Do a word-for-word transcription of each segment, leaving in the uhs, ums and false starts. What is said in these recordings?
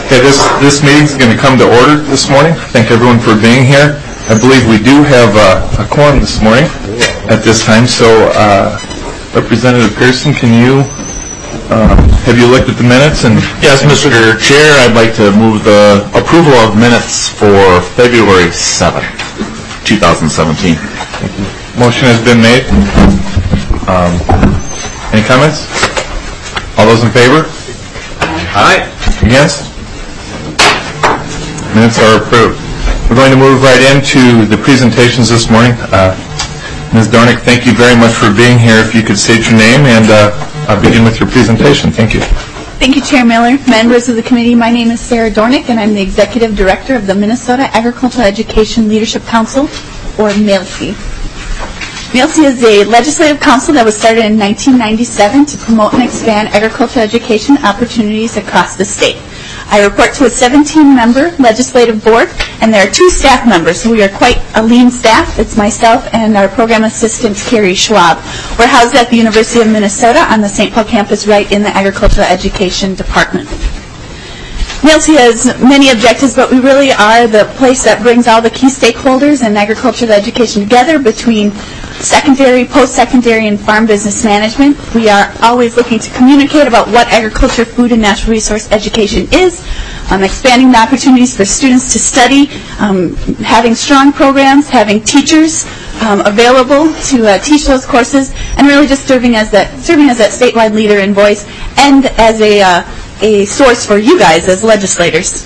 Okay, this, this meeting is going to come to order this morning. Thank everyone for being here. I believe we do have uh, a quorum this morning at this time. So, uh, Representative Pearson, can you, uh, have you looked at the minutes? And yes, Mister Chair, I'd like to move the approval of minutes for February seventh, two thousand seventeen. Motion has been made. Um, any comments? All those in favor? Aye. Against? Minutes are approved. We're going to move right into the presentations this morning. Uh, Miz Dornick, thank you very much for being here. If you could state your name and uh, I'll begin with your presentation. Thank you. Thank you, Chair Miller. Members of the committee, my name is Sarah Dornick, and I'm the Executive Director of the Minnesota Agricultural Education Leadership Council, or M A L C. M A L C is a legislative council that was started in nineteen ninety-seven to promote and expand agricultural education opportunities across the state. I report to a seventeen-member legislative board, and there are two staff members, so we are quite a lean staff. It's myself and our program assistant, Carrie Schwab. We're housed at the University of Minnesota on the Saint Paul campus right in the Agricultural Education Department. M A L C has many objectives, but we really are the place that brings all the key stakeholders in agricultural education together between secondary, post-secondary, and farm business management. We are always looking to communicate about what agriculture, food, and natural resource education is, um, expanding the opportunities for students to study, um, having strong programs, having teachers um, available to uh, teach those courses, and really just serving as that serving as that statewide leader and voice, and as a uh, a source for you guys as legislators.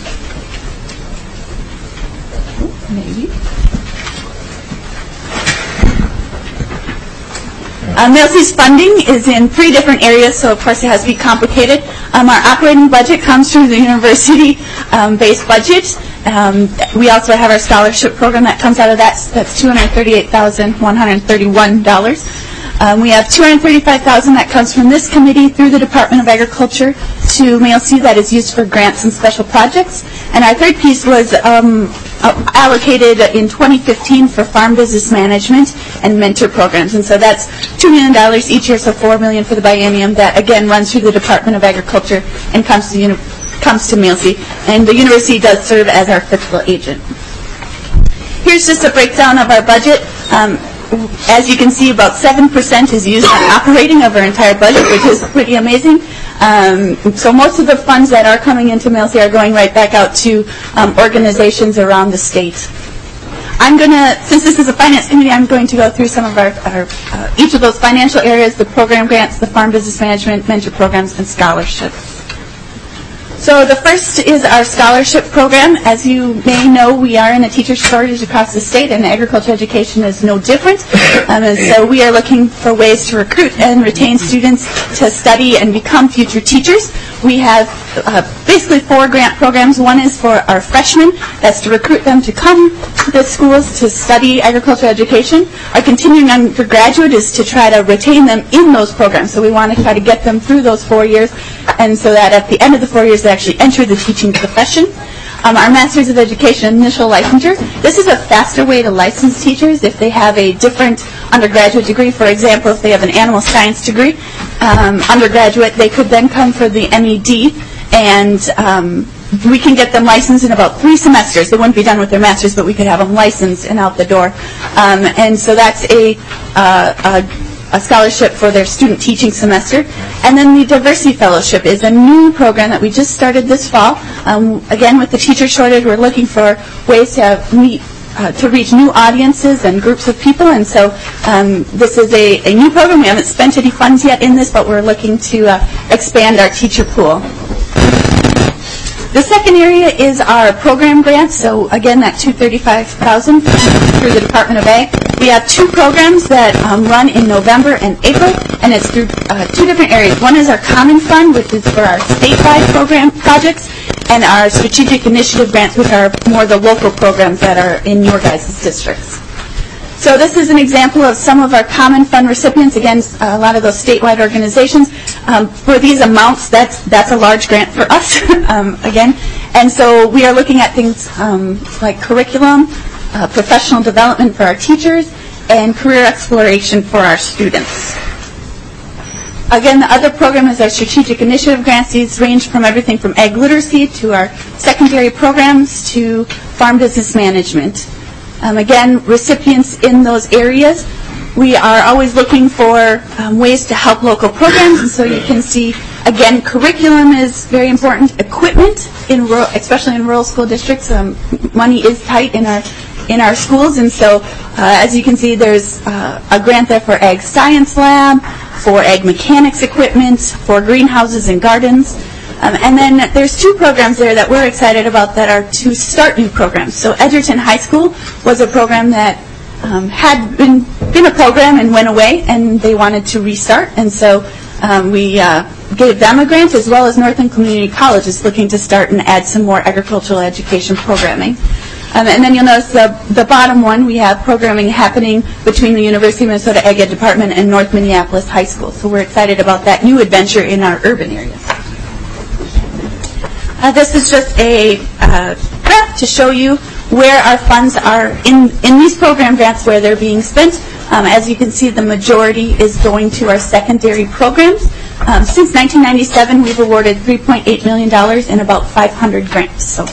Maybe. Um, M A L C's funding is in three different areas, so of course it has to be complicated. Um, our operating budget comes through the university-based um, budget. Um, we also have our scholarship program that comes out of that. That's two hundred thirty-eight thousand one hundred thirty-one dollars. Um, we have two hundred thirty-five thousand dollars that comes from this committee through the Department of Agriculture to M A L C that is used for grants and special projects. And our third piece was um, allocated in twenty fifteen for farm business management and mentor programs. And so that's two million dollars each year, so four million dollars for the biennium that, again, runs through the Department of Agriculture and comes to, uni- comes to M A L C. And the university does serve as our fiscal agent. Here's just a breakdown of our budget. Um, As you can see, about seven percent is used on operating of our entire budget, which is pretty amazing. Um, so most of the funds that are coming into M A L C are going right back out to um, organizations around the state. I'm going to, since this is a finance committee, I'm going to go through some of our, our uh, each of those financial areas, the program grants, the farm business management, mentor programs, and scholarships. So the first is our scholarship program. As you may know, we are in a teacher shortage across the state, and agriculture education is no different. Um, and so we are looking for ways to recruit and retain students to study and become future teachers. We have uh, basically four grant programs. One is for our freshmen. That's to recruit them to come to the schools to study agriculture education. Our continuing undergraduate is to try to retain them in those programs. So we want to try to get them through those four years, and so that at the end of the four years they actually enter the teaching profession. Um, our Masters of Education initial licensure. This is a faster way to license teachers if they have a different undergraduate degree. For example, if they have an animal science degree, um, undergraduate, they could then come for the M E D, and um, we can get them licensed in about three semesters. They wouldn't be done with their master's, but we could have them licensed and out the door. Um, and so that's a, uh, a a scholarship for their student teaching semester. And then the Diversity Fellowship is a new program that we just started this fall. Um, again, with the teacher shortage, we're looking for ways to meet, uh, to reach new audiences and groups of people. And so um, this is a, a new program. We haven't spent any funds yet in this, but we're looking to uh, expand our teacher pool. The second area is our program grants. So again, that two hundred thirty-five thousand dollars through the Department of Ag. We have two programs that um, run in November and April, and it's through uh, two different areas. One is our Common Fund, which is for our statewide program projects, and our Strategic Initiative grants, which are more the local programs that are in your guys' districts. So this is an example of some of our Common Fund recipients. Again, a lot of those statewide organizations. Um, for these amounts, that's that's a large grant for us, um, again. And so we are looking at things um, like curriculum, uh, professional development for our teachers, and career exploration for our students. again, the other program is our strategic initiative grants. These range from everything from ag literacy to our secondary programs to farm business management. Um, again, recipients in those areas, we are always looking for um, ways to help local programs, and so you can see, again, curriculum is very important. Equipment, in rural, especially in rural school districts, um, money is tight in our in our schools, and so uh, as you can see, there's uh, a grant there for Ag Science Lab, for Ag Mechanics equipment, for greenhouses and gardens. Um, and then there's two programs there that we're excited about that are to start new programs. So Edgerton High School was a program that um, had been, been a program and went away, and they wanted to restart. And so um, we uh, gave them a grant, as well as Northland Community College is looking to start and add some more agricultural education programming. Um, and then you'll notice the, the bottom one, we have programming happening between the University of Minnesota Ag Ed Department and North Minneapolis High School. So we're excited about that new adventure in our urban areas. Uh, this is just a uh, graph to show you where our funds are in, in these program grants, where they're being spent. Um, as you can see, the majority is going to our secondary programs. Um, since nineteen ninety-seven, we've awarded three point eight million dollars in about five hundred grants. So.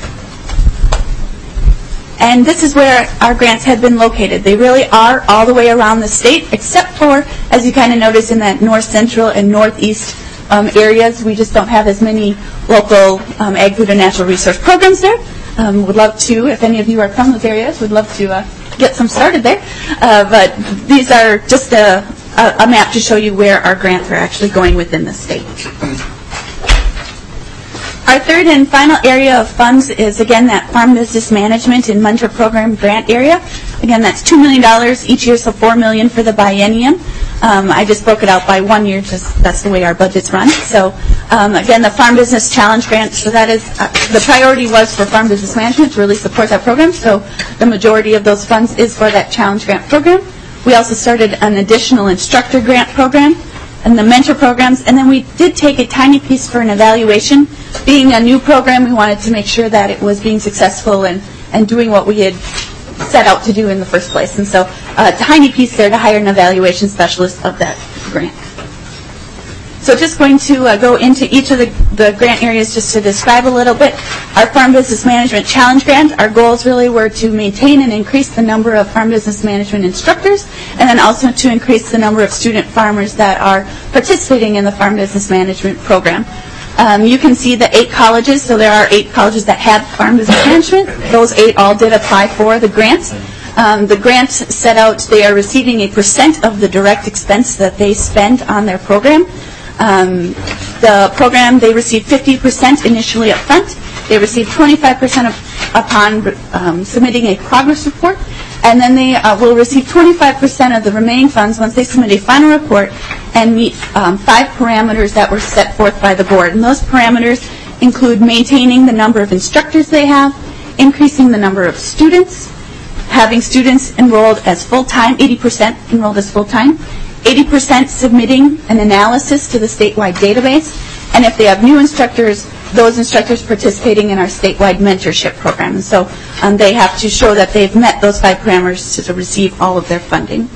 And this is where our grants have been located. They really are all the way around the state, except for, as you kind of notice, in that north central and northeast um, areas. We just don't have as many local um, ag, food, and natural resource programs there. Um, would love to, if any of you are from those areas, would love to uh, get some started there. Uh, but these are just a, a, a map to show you where our grants are actually going within the state. Our third and final area of funds is, again, that farm business management and mentor program grant area. Again, that's two million dollars each year, so four million dollars for the biennium. Um, I just broke it out by one year, just that's the way our budgets run. So, um, again, the Farm Business Challenge Grant, so that is, uh, the priority was for farm business management to really support that program, so the majority of those funds is for that challenge grant program. We also started an additional instructor grant program and the mentor programs, and then we did take a tiny piece for an evaluation. Being a new program, we wanted to make sure that it was being successful and, and doing what we had set out to do in the first place. And so a tiny piece there to hire an evaluation specialist of that grant. So just going to uh, go into each of the, the grant areas just to describe a little bit. Our Farm Business Management Challenge Grant, our goals really were to maintain and increase the number of farm business management instructors, and then also to increase the number of student farmers that are participating in the farm business management program. Um, you can see the eight colleges, so there are eight colleges that had farm business management. Those eight all did apply for the grant. Um, the grant set out they are receiving a percent of the direct expense that they spend on their program. Um, the program, they receive fifty percent initially up front. They receive twenty-five percent of, upon um, submitting a progress report, and then they uh, will receive twenty-five percent of the remaining funds once they submit a final report and meet um, five parameters that were set forth by the board. And those parameters include maintaining the number of instructors they have, increasing the number of students, having students enrolled as full-time, eighty percent enrolled as full-time, eighty percent submitting an analysis to the statewide database, and if they have new instructors, those instructors participating in our statewide mentorship program. And so um, they have to show that they've met those five parameters to, to receive all of their funding.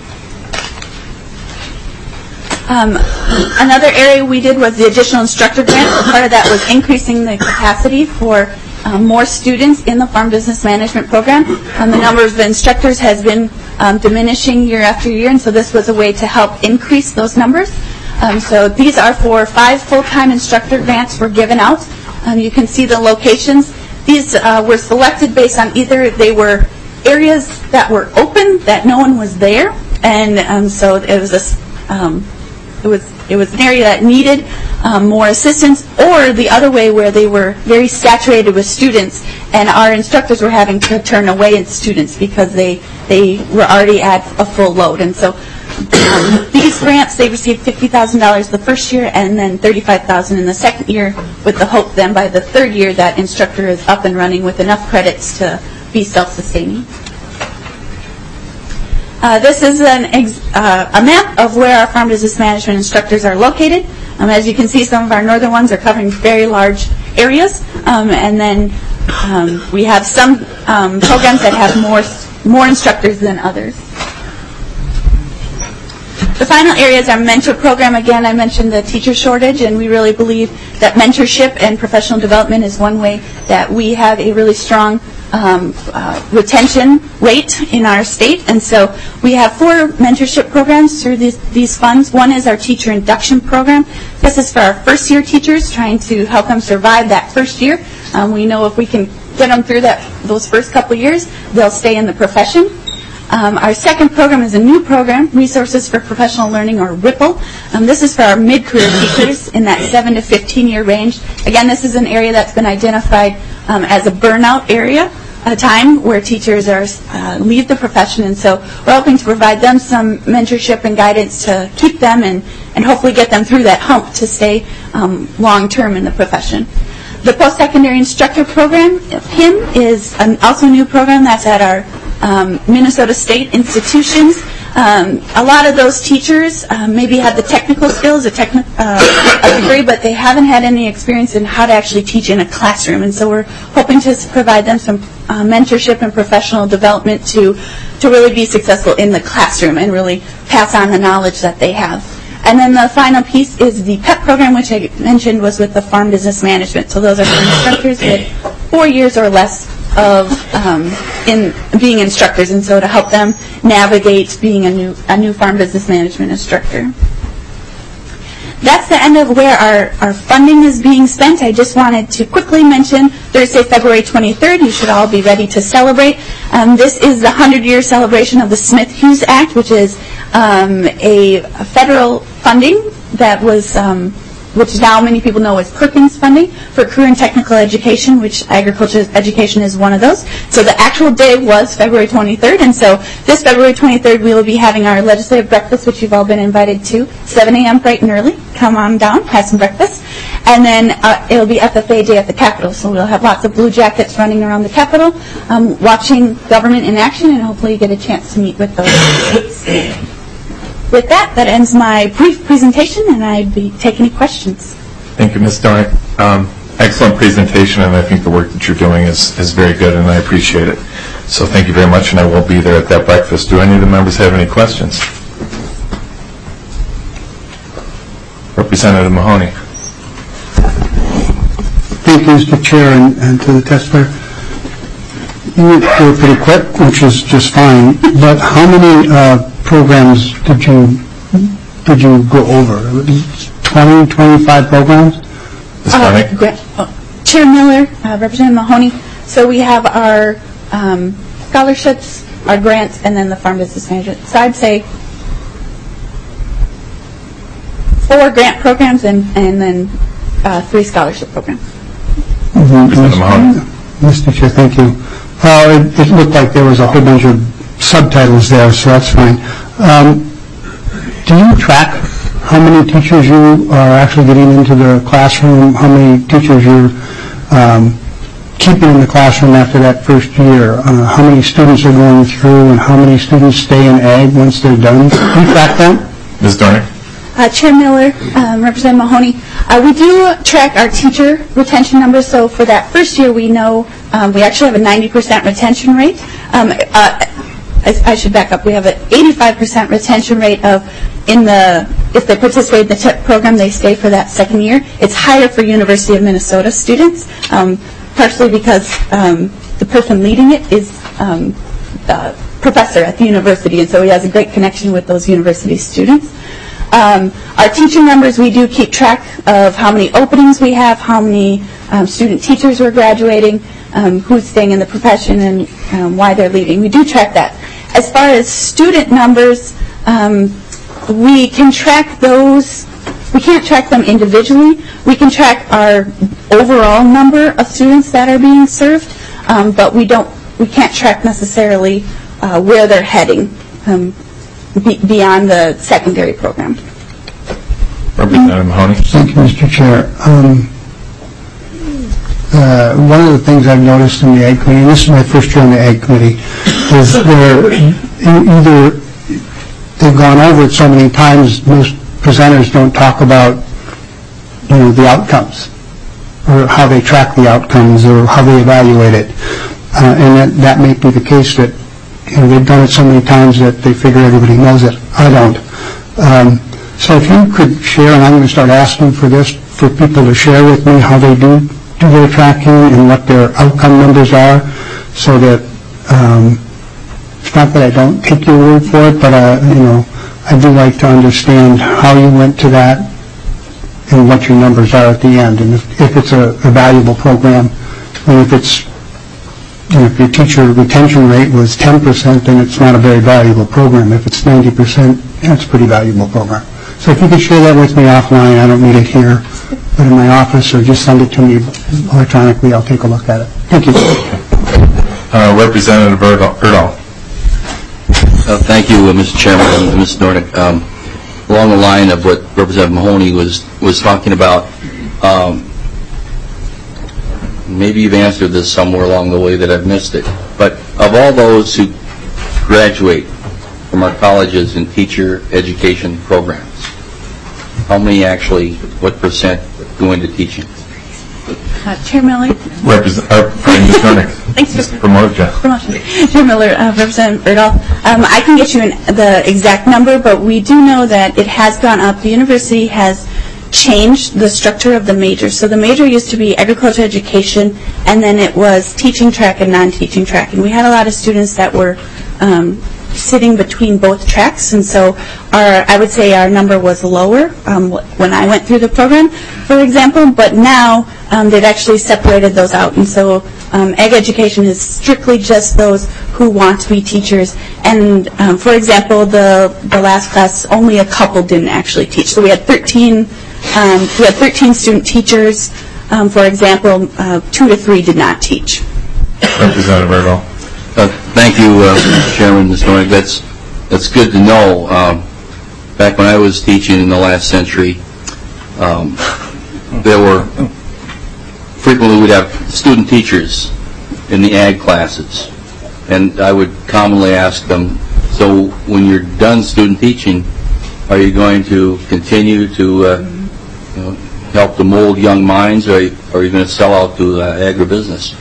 Um, another area we did was the additional instructor grant. Part of that was increasing the capacity for Um, more students in the farm business management program. Um, the number of instructors has been um, diminishing year after year, and so this was a way to help increase those numbers. Um, so these are for five full-time instructor grants were given out. Um, you can see the locations. These uh, were selected based on either they were areas that were open, that no one was there, and um, so it was a, um, it was it was an area that needed um, more assistance, or the other way where they were very saturated with students and our instructors were having to turn away students because they they were already at a full load. And so um, these grants, they received fifty thousand dollars the first year and then thirty-five thousand dollars in the second year, with the hope then by the third year that instructor is up and running with enough credits to be self-sustaining. Uh, this is an ex uh, a map of where our farm business management instructors are located. Um, as you can see, some of our northern ones are covering very large areas, um, and then um, we have some um, programs that have more more instructors than others. The final area is our mentor program. Again, I mentioned the teacher shortage, and we really believe that mentorship and professional development is one way that we have a really strong um, uh, retention rate in our state. And so we have four mentorship programs through these, these funds. One is our teacher induction program. This is for our first-year teachers, trying to help them survive that first year. Um, we know if we can get them through that those first couple years, they'll stay in the profession. Um, our second program is a new program, Resources for Professional Learning, or RIPPLE. Um, this is for our mid-career teachers in that seven to fifteen year range. Again, this is an area that's been identified um, as a burnout area, a time where teachers are uh, leave the profession, and so we're hoping to provide them some mentorship and guidance to keep them and, and hopefully get them through that hump to stay um, long-term in the profession. The post-secondary instructor program, P I M, is an, also a new program that's at our um, Minnesota State institutions. Um, a lot of those teachers um, maybe had the technical skills, a, techni- uh, a degree, but they haven't had any experience in how to actually teach in a classroom. And so we're hoping to provide them some uh, mentorship and professional development to, to really be successful in the classroom and really pass on the knowledge that they have. And then the final piece is the PEP program, which I mentioned was with the Farm Business Management. So those are for instructors with four years or less of um, in being instructors, and so to help them navigate being a new a new farm business management instructor. That's the end of where our, our funding is being spent. I just wanted to quickly mention Thursday, February twenty-third. You should all be ready to celebrate. Um, this is the hundred-year celebration of the Smith-Hughes Act, which is um, a, a federal funding that was, um, which now many people know as Perkins funding for career and technical education, which agriculture education is one of those. So the actual day was February twenty-third, and so this February twenty-third we will be having our legislative breakfast, which you've all been invited to, seven a.m. bright and early. Come on down, have some breakfast. And then uh, it'll be F F A Day at the Capitol, so we'll have lots of blue jackets running around the Capitol, um, watching government in action, and hopefully you get a chance to meet with those kids. With that, that ends my brief presentation, and I'd be taking any questions. Thank you, Miz Dornick. Um, excellent presentation, and I think the work that you're doing is, is very good, and I appreciate it. So thank you very much, and I will be there at that breakfast. Do any of the members have any questions? Representative Mahoney. Thank you, Mister Chair, and, and to the testifier. You were pretty quick, which is just fine, but how many uh, programs did you did you go over? twenty, twenty-five programs? Uh, gra- oh, Chair Miller, uh, Representative Mahoney. So we have our um, scholarships, our grants, and then the farm business management. So I'd say four grant programs and, and then uh, three scholarship programs. Mm-hmm. Mister Chair, thank you. Uh, it, it looked like there was a whole bunch of subtitles there, so that's fine. Um, do you track how many teachers you are actually getting into the classroom, how many teachers you're um, keeping in the classroom after that first year, uh, how many students are going through, and how many students stay in ag once they're done? Do you track that? Miz Dornick. Uh, Chair Miller, um, Representative Mahoney, uh, we do track our teacher retention numbers. So for that first year, we know um, we actually have a ninety percent retention rate. Um, uh, I, I should back up. We have an eighty-five percent retention rate of in the if they participate in the T I P program, they stay for that second year. It's higher for University of Minnesota students, um, partially because um, the person leading it is um, a professor at the university, and so he has a great connection with those university students. Um, our teacher numbers, we do keep track of how many openings we have, how many um, student teachers we're graduating, um, who's staying in the profession, and um, why they're leaving. We do track that. As far as student numbers, um, we can track those. We can't track them individually. We can track our overall number of students that are being served, um, but we don't. We can't track necessarily uh, where they're heading. Um, Be beyond the secondary program. Representative Mahoney. Thank you, Mister Chair. Um, uh, one of the things I've noticed in the Ag Committee, and this is my first year on the Ag Committee, is they're either they've gone over it so many times, most presenters don't talk about, you know, the outcomes, or how they track the outcomes, or how they evaluate it. Uh, and that, that may be the case that, you know, they've done it so many times that they figure everybody knows it. I don't. Um, so if you could share, and I'm going to start asking for this, for people to share with me how they do do their tracking and what their outcome numbers are, so that um, it's not that I don't take your word for it, but uh, you know, I do like to understand how you went to that and what your numbers are at the end, and if, if it's a, a valuable program, and if it's, you know, if your teacher retention rate was ten percent, then it's not a very valuable program. If it's ninety percent, that's a pretty valuable program. So if you could share that with me offline, I don't need it here, but in my office, or just send it to me electronically, I'll take a look at it. Thank you. Uh, Representative Erdahl. Uh, thank you, uh, Mister Chairman and Miz Nordick. Um, along the line of what Representative Mahoney was was talking about, um, maybe you've answered this somewhere along the way that I've missed it, but of all those who graduate from our colleges in teacher education programs, how many actually, what percent go into teaching? Uh, Chair Miller. Represent, uh, Miz Nordick. Thanks for promoted you. promotion. Chair Miller, uh, Representative Erdahl. Um, I can get you an, the exact number, but we do know that it has gone up. The university has changed the structure of the major. So the major used to be agriculture education, and then it was teaching track and non-teaching track. And we had a lot of students that were um, sitting between both tracks, and so our, I would say our number was lower um, when I went through the program, for example, but now um, they've actually separated those out, and so um, ag education is strictly just those who want to be teachers, and um, for example, the, the last class, only a couple didn't actually teach, so we had thirteen, um, we had thirteen student teachers, um, for example, uh, two to three did not teach. Representative Erdahl. Uh, thank you, uh, Chairman, Miz Nordick. That's that's good to know. Um, back when I was teaching in the last century, um, there were frequently we'd have student teachers in the ag classes, and I would commonly ask them, so when you're done student teaching, are you going to continue to uh, you know, help to mold young minds, or are you, are you going to sell out to uh, agribusiness?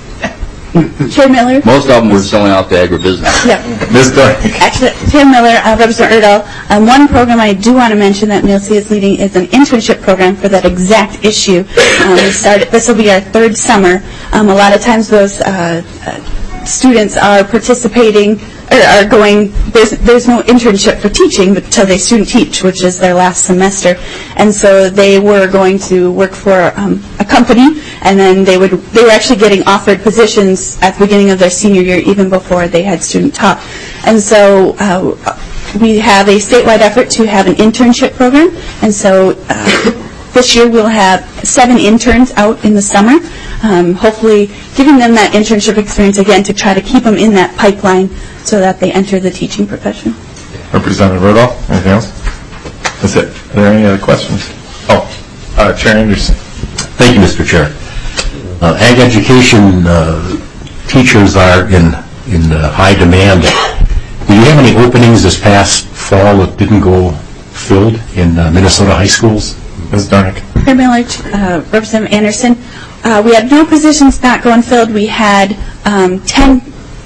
Chair Miller. Most of them were selling out to agribusiness. Yeah. Miz Nordick. Actually, Chair Miller, uh, Representative Erdahl, um, one program I do want to mention that M I L C is leading is an internship program for that exact issue. Um, we started, this will be our third summer. Um, a lot of times those uh, uh, students are participating or are going, there's, there's no internship for teaching until they student teach, which is their last semester. And so they were going to work for um, a company, and then they would, they were actually getting offered positions at the beginning of their senior year, even before they had student taught. And so uh, we have a statewide effort to have an internship program, and so uh, this year we'll have seven interns out in the summer, um, hopefully giving them that internship experience again to try to keep them in that pipeline so that they enter the teaching profession. Representative Erdahl, anything else? That's it. Are there any other questions? Oh, uh, Chair Anderson. Thank you, Mister Chair. Uh, ag education uh, teachers are in in uh, high demand. Do you have any openings this past fall that didn't go filled in uh, Minnesota high schools? Miz Dornick. Chair Miller, uh, Representative Anderson, uh, we had no positions not going filled. We had um, ten.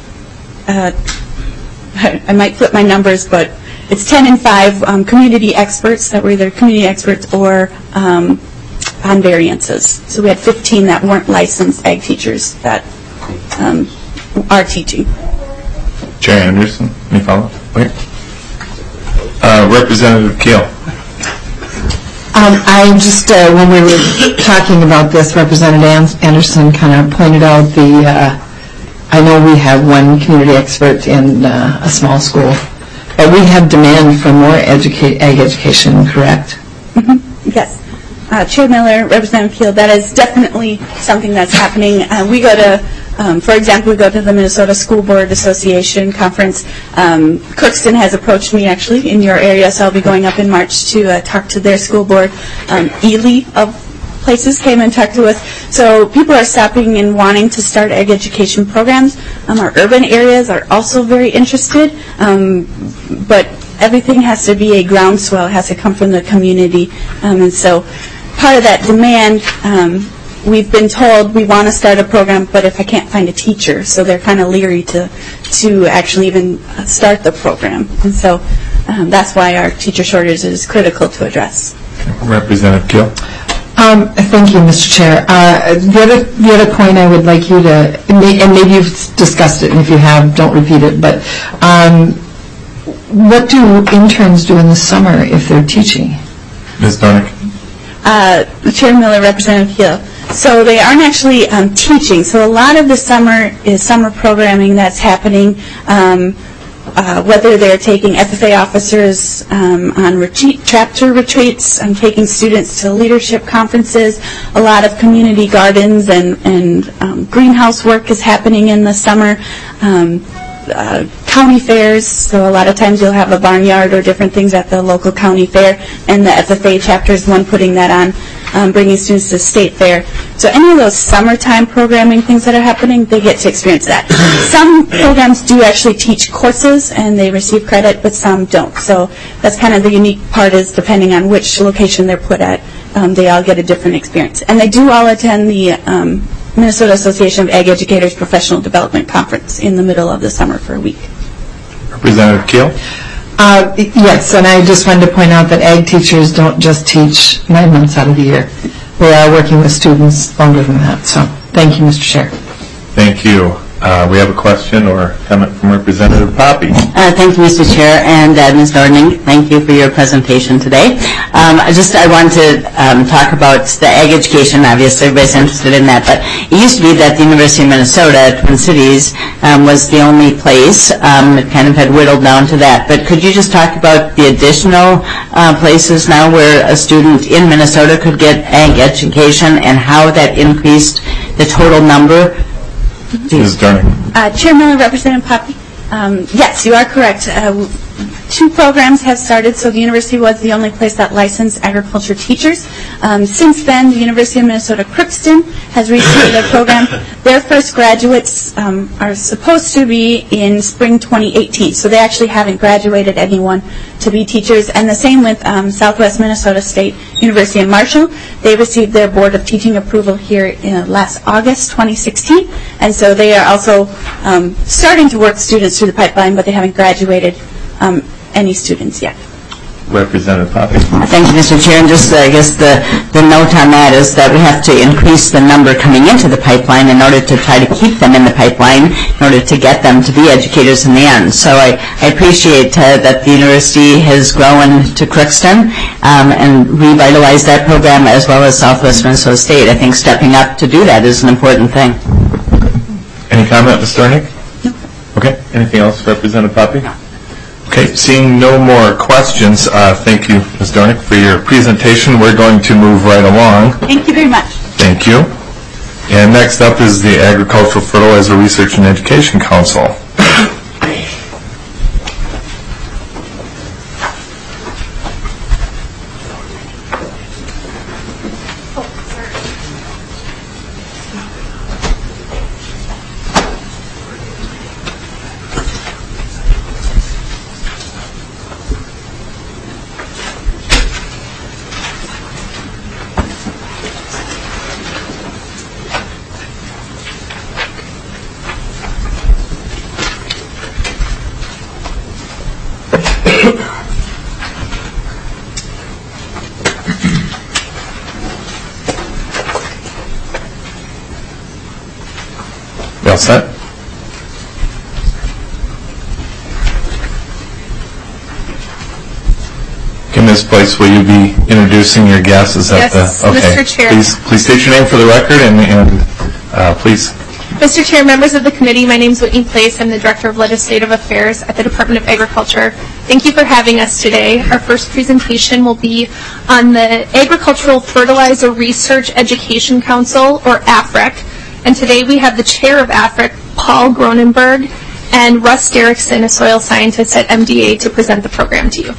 Uh, I might flip my numbers, but it's ten and five um, community experts that were either community experts or um, on variances. So we had fifteen that weren't licensed ag teachers that um, are teaching. Chair Anderson, any follow-up? Wait. Uh, Representative Keel. Um, I just, uh, when we were talking about this, Representative Anderson kind of pointed out the, uh, I know we have one community expert in uh, a small school, but we have demand for more educa- ag education, correct? Mm-hmm. Yes. Uh, Chair Miller, Representative Keel, that is definitely something that's happening. Uh, we go to, um, for example, we go to the Minnesota School Board Association conference. Um, Crookston has approached me actually in your area, so I'll be going up in March to uh, talk to their school board. Um, Ely of places came and talked to us. So people are stopping and wanting to start ag education programs. Um, our urban areas are also very interested, um, but everything has to be a groundswell. It has to come from the community, um, and so part of that demand, um, we've been told we want to start a program, but if I can't find a teacher, so they're kind of leery to to actually even start the program. And so um, that's why our teacher shortage is critical to address. Representative Keel. Um, Thank you, Mister Chair. Uh, The other the other point I would like you to, and may- and maybe you've discussed it, and if you have, don't repeat it, but um, what do interns do in the summer if they're teaching? Miz Dornick. Uh, Chair Miller, Representative Hill. So they aren't actually um, teaching. So a lot of the summer is summer programming that's happening, um, uh, whether they're taking F F A officers um, on retreat, chapter retreats, um, taking students to leadership conferences. A lot of community gardens and, and um, greenhouse work is happening in the summer. Um, uh, county fairs, so a lot of times you'll have a barnyard or different things at the local county fair, and the F F A chapter is one putting that on, um, bringing students to the state fair. So any of those summertime programming things that are happening, they get to experience that. Some programs do actually teach courses and they receive credit, but some don't. So that's kind of the unique part, is depending on which location they're put at, um, they all get a different experience. And they do all attend the um, Minnesota Association of Ag Educators Professional Development Conference in the middle of the summer for a week. Representative Keel. Uh, Yes, and I just wanted to point out that ag teachers don't just teach nine months out of the year. We are working with students longer than that, so thank you, Mister Chair. Thank you. Uh, we have a question or comment from Representative Poppy. Uh, thank you, Mister Chair, and uh, Miz Dorning, thank you for your presentation today. Um, I just I want to um, talk about the ag education. Obviously, everybody's interested in that, but it used to be that the University of Minnesota, Twin Cities, um, was the only place. Um, it kind of had whittled down to that. But could you just talk about the additional uh, places now where a student in Minnesota could get ag education and how that increased the total number? Miz Dornick. Uh, Chair Miller, Representative Poppy. Um, yes, you are correct. Uh, two programs have started, so the university was the only place that licensed agriculture teachers. Um, since then, the University of Minnesota Crookston has restarted their program. Their first graduates um, are supposed to be in spring twenty eighteen, so they actually haven't graduated anyone to be teachers. And the same with um, Southwest Minnesota State University in Marshall. They received their Board of Teaching approval here in last August twenty sixteen, and so they are also um, starting to work students through the pipeline, but they haven't graduated um, any students yet. Representative Poppy. Thank you, Mister Chair. And just, uh, I guess, the, the note on that is that we have to increase the number coming into the pipeline in order to try to keep them in the pipeline, in order to get them to be educators in the end. So I, I appreciate uh, that the university has grown to Crookston um, and revitalized that program, as well as Southwest Minnesota State. I think stepping up to do that is an important thing. Any comment, Miz Dornick? No. Okay. Anything else, Representative Poppy? No. Okay. Seeing no more questions, uh, thank you, Miz Dornick, for your presentation. We're going to move right along. Thank you very much. Thank you. And next up is the Agricultural Fertilizer Research and Education Council. You all set? Okay, Miz Place, will you be introducing your guests? At Yes, the, okay. Mister Chair. Please, please state your name for the record, and, and uh, please. Mister Chair, members of the committee, my name is Whitney Place. I'm the Director of Legislative Affairs at the Department of Agriculture. Thank you for having us today. Our first presentation will be on the Agricultural Fertilizer Research Education Council, or A F R E C. And today we have the chair of A F R E C, Paul Gronenberg, and Russ Derrickson, a soil scientist at M D A, to present the program to you.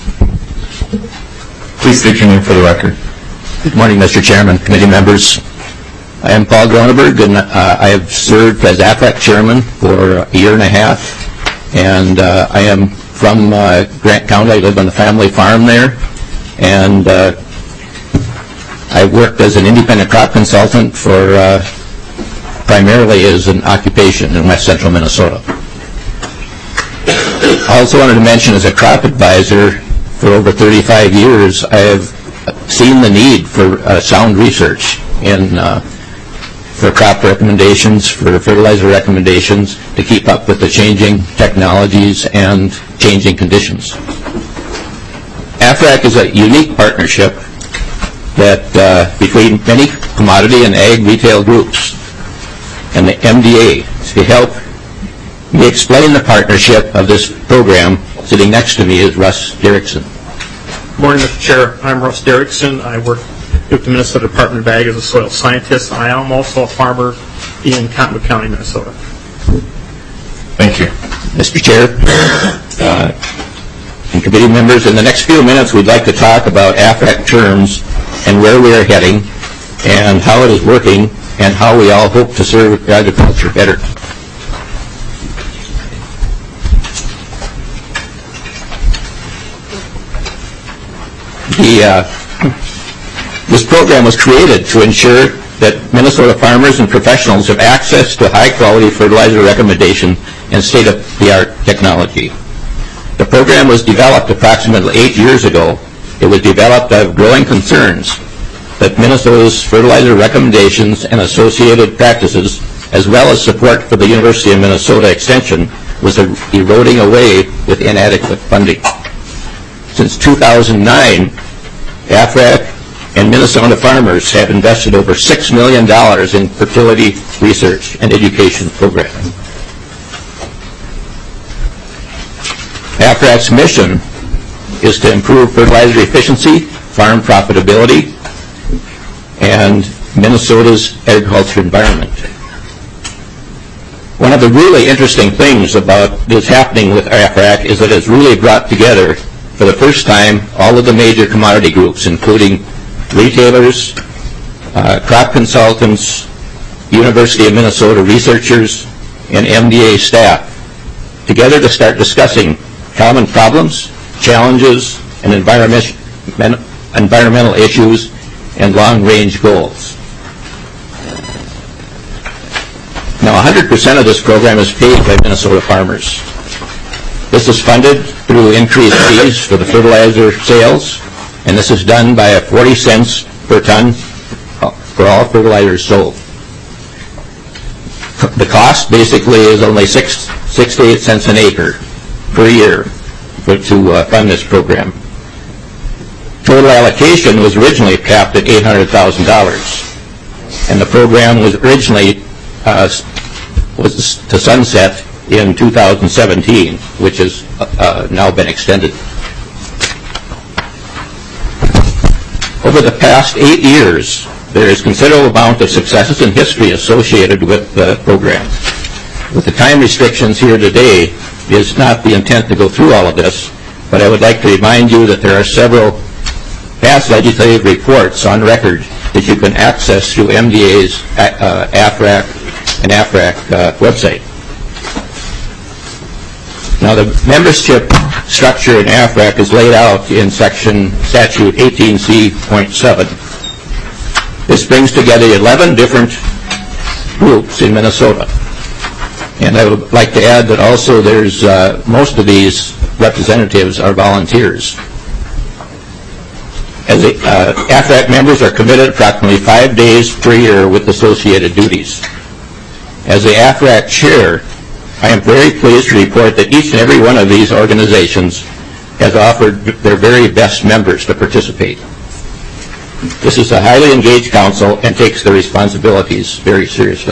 Please state your name for the record. Good morning, Mister Chairman, committee members. I am Paul Gronenberg, and uh, I have served as A F R E C chairman for a year and a half. And uh, I am from uh, Grant County. I live on the family farm there. And uh, I worked as an independent crop consultant for uh, primarily as an occupation in west central Minnesota. I also wanted to mention, as a crop advisor for over thirty-five years, I have seen the need for uh, sound research in uh, for crop recommendations, for fertilizer recommendations, to keep up with the changing technologies and changing conditions. A F R A C is a unique partnership that uh, between many commodity and ag retail groups and the M D A. To help me explain the partnership of this program, sitting next to me is Russ Derrickson. Good morning, Mister Chair. I'm Russ Derrickson. I work with the Minnesota Department of Ag as a soil scientist. I am also a farmer in Cottonwood County, Minnesota. Thank you. Mister Chair, uh, and committee members, in the next few minutes we'd like to talk about A F R A C terms and where we are heading and how it is working and how we all hope to serve agriculture better. The, uh, this program was created to ensure that Minnesota farmers and professionals have access to high-quality fertilizer recommendation and state-of-the-art technology. The program was developed approximately eight years ago. It was developed out of growing concerns that Minnesota's fertilizer recommendations and associated practices, as well as support for the University of Minnesota Extension, was eroding away with inadequate funding. Since two thousand nine, A F R A C and Minnesota farmers have invested over six million dollars in fertility research and education programming. A F R A C's mission is to improve fertilizer efficiency, farm profitability, and Minnesota's agriculture environment. One of the really interesting things about this happening with A F R A C is that it's really brought together for the first time all of the major commodity groups, including retailers, uh, crop consultants, University of Minnesota researchers, and M D A staff, together to start discussing common problems, challenges, and environment, environmental issues and long-range goals. Now, one hundred percent of this program is paid by Minnesota farmers. This is funded through increased fees for the fertilizer sales, and this is done by a forty cents per ton for all fertilizers sold. The cost basically is only six, six to eight cents an acre per year for, to uh, fund this program. Total allocation was originally capped at eight hundred thousand dollars, and the program was originally uh, was to sunset in two thousand seventeen, which has uh, now been extended. Over the past eight years, there is considerable amount of successes and history associated with the program. With the time restrictions here today, it is not the intent to go through all of this, but I would like to remind you that there are several past legislative reports on record that you can access through M D A's uh, A F R A C and A F R A C uh, website. Now, the membership structure in A F R A C is laid out in section statute eighteen C point seven. This brings together eleven different groups in Minnesota. And I would like to add that also there's, uh, most of these representatives are volunteers. As a, uh, A F R A C members are committed approximately five days per year with associated duties. As the A F R A C chair, I am very pleased to report that each and every one of these organizations has offered their very best members to participate. This is a highly engaged council and takes their responsibilities very seriously.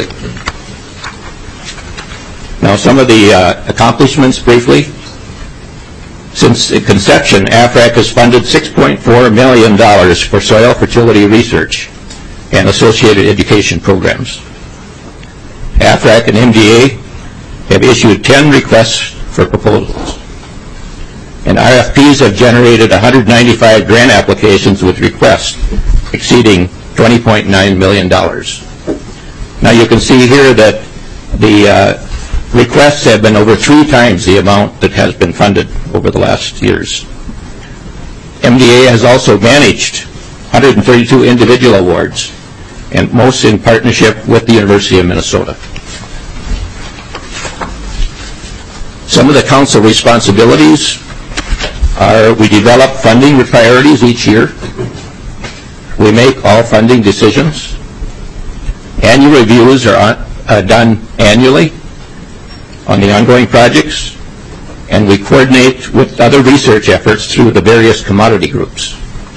Now, some of the uh, accomplishments briefly. Since its conception, A F R A C has funded six point four million dollars for soil fertility research and associated education programs. A F R A C and M D A have issued ten requests for proposals. And R F Ps have generated one hundred ninety-five grant applications with requests exceeding twenty point nine million dollars. Now you can see here that the uh, requests have been over three times the amount that has been funded over the last years. M D A has also managed one hundred thirty-two individual awards, and most in partnership with the University of Minnesota. Some of the council responsibilities are we develop funding priorities each year. We make all funding decisions. Annual reviews are on, uh, done annually on the ongoing projects, and we coordinate with other research efforts through the various commodity groups.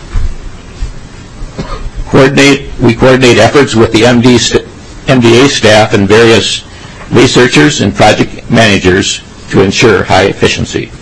Coordinate, we coordinate efforts with the M D, M D A staff and various researchers and project managers to ensure high efficiency.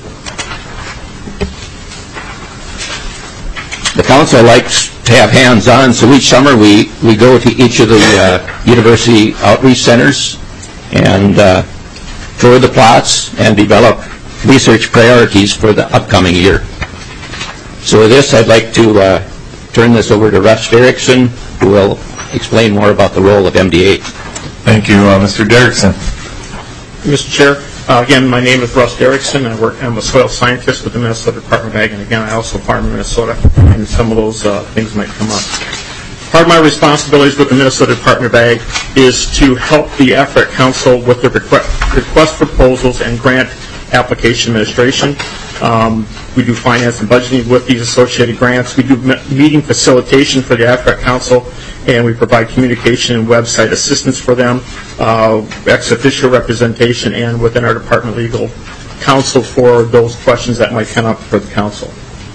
The council likes to have hands-on, so each summer we, we go to each of the uh, university outreach centers and uh, tour the plots and develop research priorities for the upcoming year. So with this, I'd like to uh, turn this over to Russ Derrickson, who will explain more about the role of M D A. Thank you, uh, Mister Derrickson. Mister Chair, uh, again, my name is Russ Derrickson. I work, I'm a soil scientist with the Minnesota Department of Ag, and again, I also farm in Minnesota, and some of those uh, things might come up. Part of my responsibilities with the Minnesota Department of Ag is to help the A F R A C Council with their request, request proposals and grant application administration. Um, we do finance and budgeting with these associated grants. We do me meeting facilitation for the A F R A C Council, and we provide communication and website assistance for them, uh, ex officio representation, and within our department legal counsel for those questions that might come up for the council.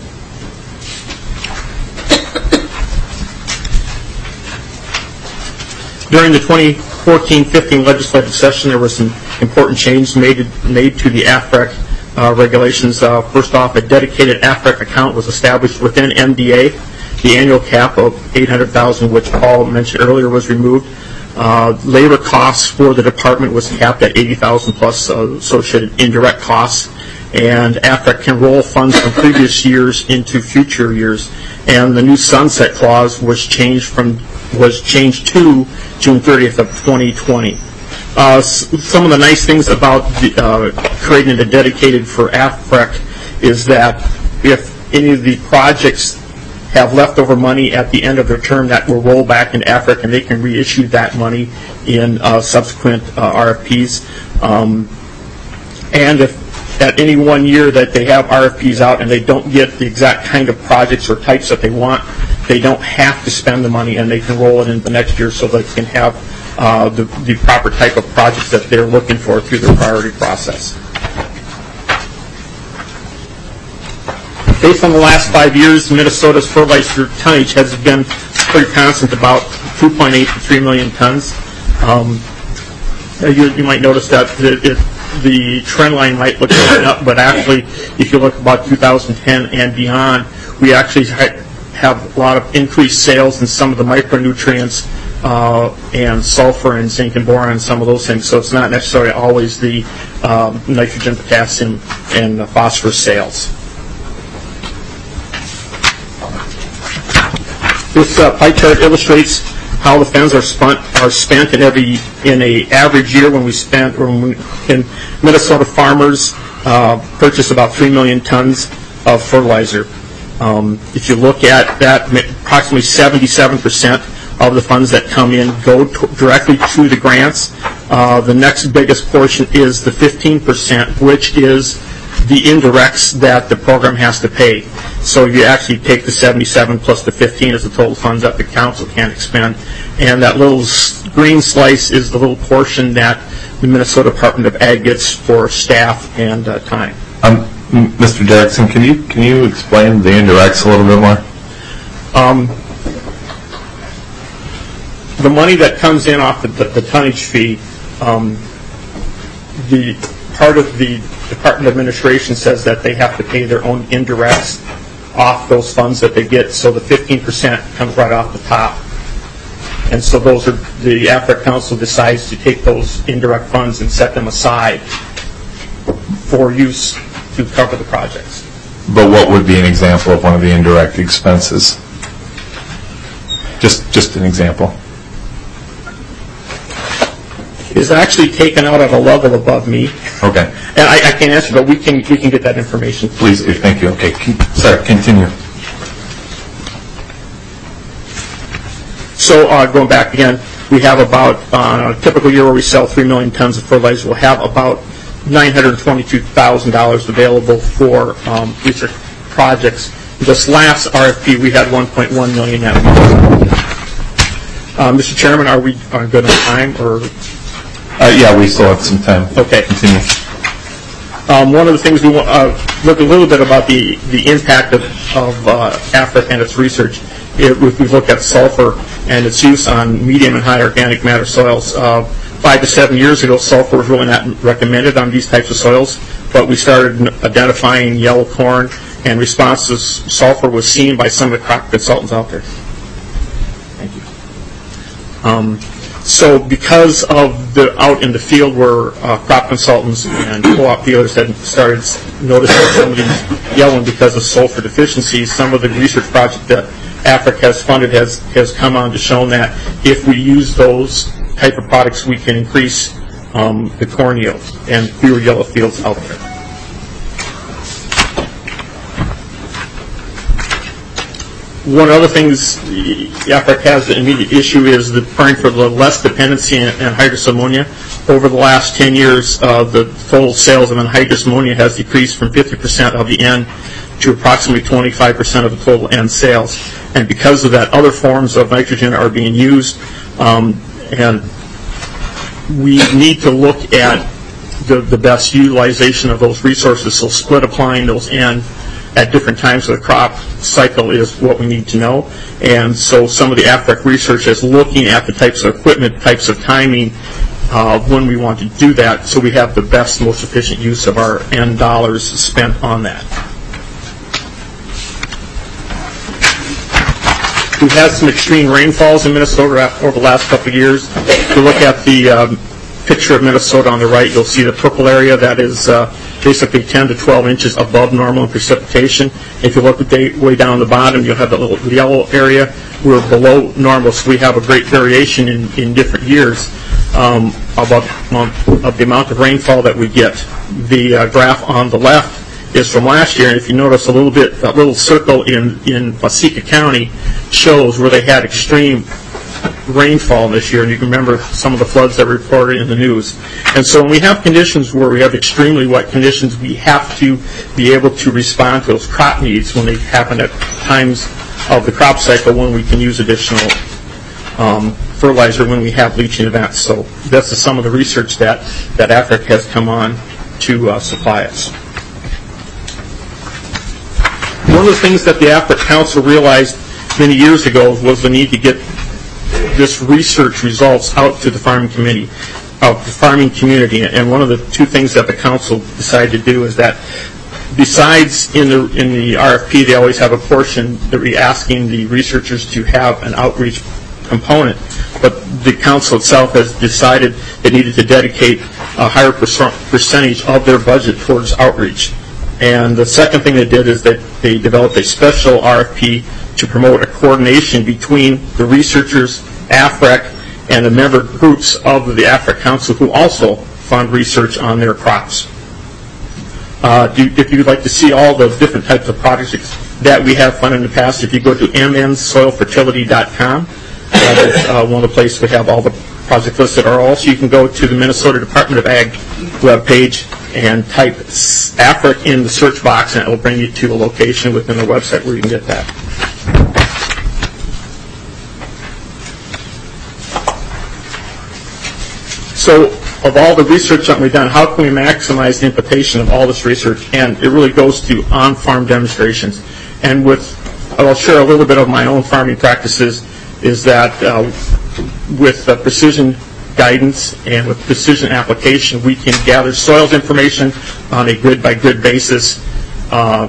During the twenty fourteen fifteen legislative session, there were some important changes made, made to the A F R A C uh, regulations. Uh, first off, a dedicated A F R A C account was established within M D A. The annual cap of eight hundred thousand dollars, which Paul mentioned earlier, was removed. Uh, labor costs for the department was capped at eighty thousand dollars plus uh, associated indirect costs. And A F R A C can roll funds from previous years into future years. And the new sunset clause was changed from was changed to June thirtieth of twenty twenty. Uh, some of the nice things about the, uh, creating a dedicated for A F R A C is that if any of the projects have leftover money at the end of their term, that will roll back into A F R A C, and they can reissue that money in uh, subsequent uh, R F Ps. Um, and if at any one year that they have R F Ps out and they don't get the exact kind of projects or types that they want, they don't have to spend the money, and they can roll it into the next year so they can have uh, the, the proper type of projects that they're looking for through their priority process. Based on the last five years, Minnesota's fertilizer tonnage has been pretty constant, about two point eight to three million tons. Um, you, you might notice that the, it, the trend line might look going up, but actually, if you look about two thousand ten and beyond, we actually ha have a lot of increased sales in some of the micronutrients uh, and sulfur and zinc and boron and some of those things. So it's not necessarily always the um, nitrogen, potassium, and uh, phosphorus sales. This uh, pie chart illustrates how the funds are spent are spent in every in a average year. When we spent, when we, in Minnesota farmers uh, purchase about three million tons of fertilizer. Um, if you look at that, approximately seventy-seven percent of the funds that come in go to, directly to the grants. Uh, the next biggest portion is the fifteen percent, which is the indirects that the program has to pay. So you actually take the seventy-seven plus the fifteen as the total funds that the council can expend. And that little green slice is the little portion that the Minnesota Department of Ag gets for staff and uh, time. Um, Mister Derrickson, can you can you explain the indirects a little bit more? Um, the money that comes in off the, the, the tonnage fee, um, the part of the Department of Administration says that they have to pay their own indirects off those funds that they get. So the fifteen percent comes right off the top. And so those are, the A F R A C Council decides to take those indirect funds and set them aside for use to cover the projects. But what would be an example of one of the indirect expenses? Just just an example. Is actually taken out at a level above me. Okay. And I, I can't answer, but we can we can get that information. Please do. Thank you. Okay. Sorry. Continue. So uh, going back again, we have about uh, a typical year where we sell three million tons of fertilizer. We'll have about nine hundred twenty-two thousand dollars available for um, research projects. This last R F P, we had one point one million dollars net. Uh, Mister Chairman, are we are good on time? Or Uh, yeah, we still have some time. Okay. Continue. Um, one of the things we want uh, look a little bit about the, the impact of, of uh, A F R C and its research. If we look at sulfur and its use on medium and high organic matter soils, uh, five to seven years ago, sulfur was really not recommended on these types of soils, but we started identifying yellow corn, and response to sulfur was seen by some of the crop consultants out there. Thank you. Um, So because of the out in the field where uh, crop consultants and co-op dealers had started noticing some of these yellowing because of sulfur deficiencies, some of the research project that A F R C has funded has, has come on to show that if we use those type of products, we can increase um, the corn yield and fewer yellow fields out there. One of the things the A F R C has an immediate issue is the praying for the less dependency on anhydrous ammonia. Over the last ten years, uh, the total sales of anhydrous ammonia has decreased from fifty percent of the N to approximately twenty-five percent of the total N sales. And because of that, other forms of nitrogen are being used, um, and we need to look at the, the best utilization of those resources. So split applying those N at different times of the crop cycle is what we need to know. And so some of the A F R C research is looking at the types of equipment, types of timing, uh, when we want to do that, so we have the best, most efficient use of our N dollars spent on that. We've had some extreme rainfalls in Minnesota over the last couple of years. If you look at the um, picture of Minnesota on the right, you'll see the purple area that is uh, basically ten to twelve inches above normal in precipitation. If you look at the, way down the bottom, you'll have the little yellow area. We're below normal, so we have a great variation in, in different years um, about of the amount of rainfall that we get. The uh, graph on the left is from last year, and if you notice a little bit, that little circle in, in Waseca County shows where they had extreme rainfall this year, and you can remember some of the floods that were reported in the news. And so when we have conditions where we have extremely wet conditions, we have to be able to respond to those crop needs when they happen at times of the crop cycle when we can use additional um, fertilizer when we have leaching events. So this is some of the research that, that A F R C has come on to uh, supply us. One of the things that the A F R C Council realized many years ago was the need to get this research results out to the farming committee, uh, the farming community. And one of the two things that the council decided to do is that besides in the in the R F P, they always have a portion that we're asking the researchers to have an outreach component, but the council itself has decided it needed to dedicate a higher percentage of their budget towards outreach. And the second thing they did is that they developed a special R F P to promote a coordination between the researchers, A F R C, and the member groups of the A F R C Council who also fund research on their crops. Uh, do, if you'd like to see all the different types of projects that we have funded in the past, if you go to m n soil fertility dot com, that is uh, one of the places we have all the projects listed. Or also you can go to the Minnesota Department of Ag webpage and type A F R C in the search box, and it will bring you to a location within the website where you can get that. So of all the research that we've done, how can we maximize the implication of all this research? And it really goes to on-farm demonstrations. And with, I'll share a little bit of my own farming practices, is that uh, with uh, precision guidance and with precision application, we can gather soils information on a grid-by-grid basis, uh,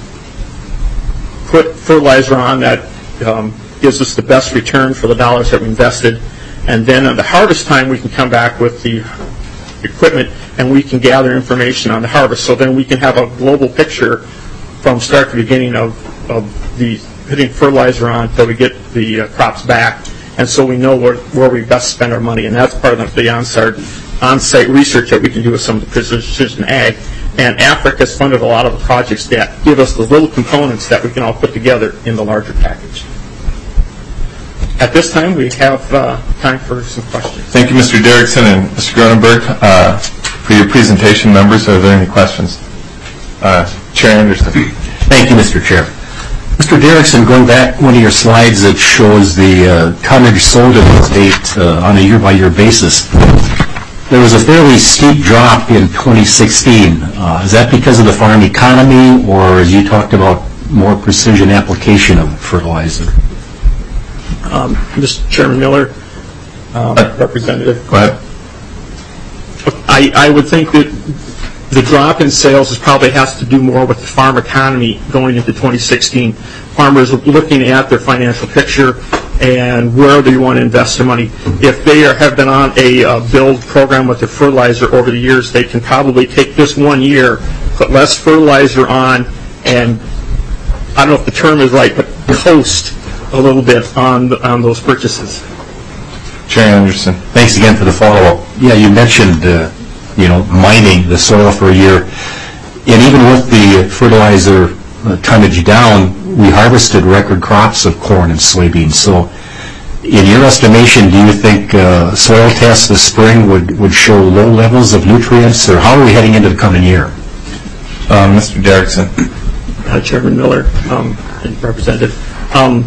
put fertilizer on that um, gives us the best return for the dollars that we invested, and then at the harvest time we can come back with the equipment and we can gather information on the harvest. So then we can have a global picture from start to beginning of, of the putting fertilizer on until we get the uh, crops back. And so we know where, where we best spend our money, and that's part of the on-site, on-site research that we can do with some of the precision ag. And A F R C has funded a lot of the projects that give us the little components that we can all put together in the larger package. At this time, we have uh, time for some questions. Thank you, Mister Derrickson and Mister Gronenberg. Uh, for your presentation, members. Are there any questions? Uh, Chair Anderson. Thank you, Mister Chair. Mister Derrickson, going back one of your slides that shows the uh, tonnage sold in the state uh, on a year-by-year basis, there was a fairly steep drop in twenty sixteen. Uh, is that because of the farm economy, or as you talked about, more precision application of fertilizer? Um, Mister Chairman Miller, um, Representative. Go ahead. I, I would think that the drop in sales is probably has to do more with the farm economy going into twenty sixteen. Farmers are looking at their financial picture and where do you want to invest their money. If they are, have been on a uh, build program with their fertilizer over the years, they can probably take this one year, put less fertilizer on, and I don't know if the term is right, but coast a little bit on on those purchases. Chair Anderson. Thanks again for the follow-up. Yeah, you mentioned, uh, you know, mining the soil for a year. And even with the fertilizer uh, tonnage down, we harvested record crops of corn and soybeans. So in your estimation, do you think uh, soil tests this spring would, would show low levels of nutrients, or how are we heading into the coming year? Uh, Mister Derrickson. Uh, Chairman Miller, um, and Representative. Um,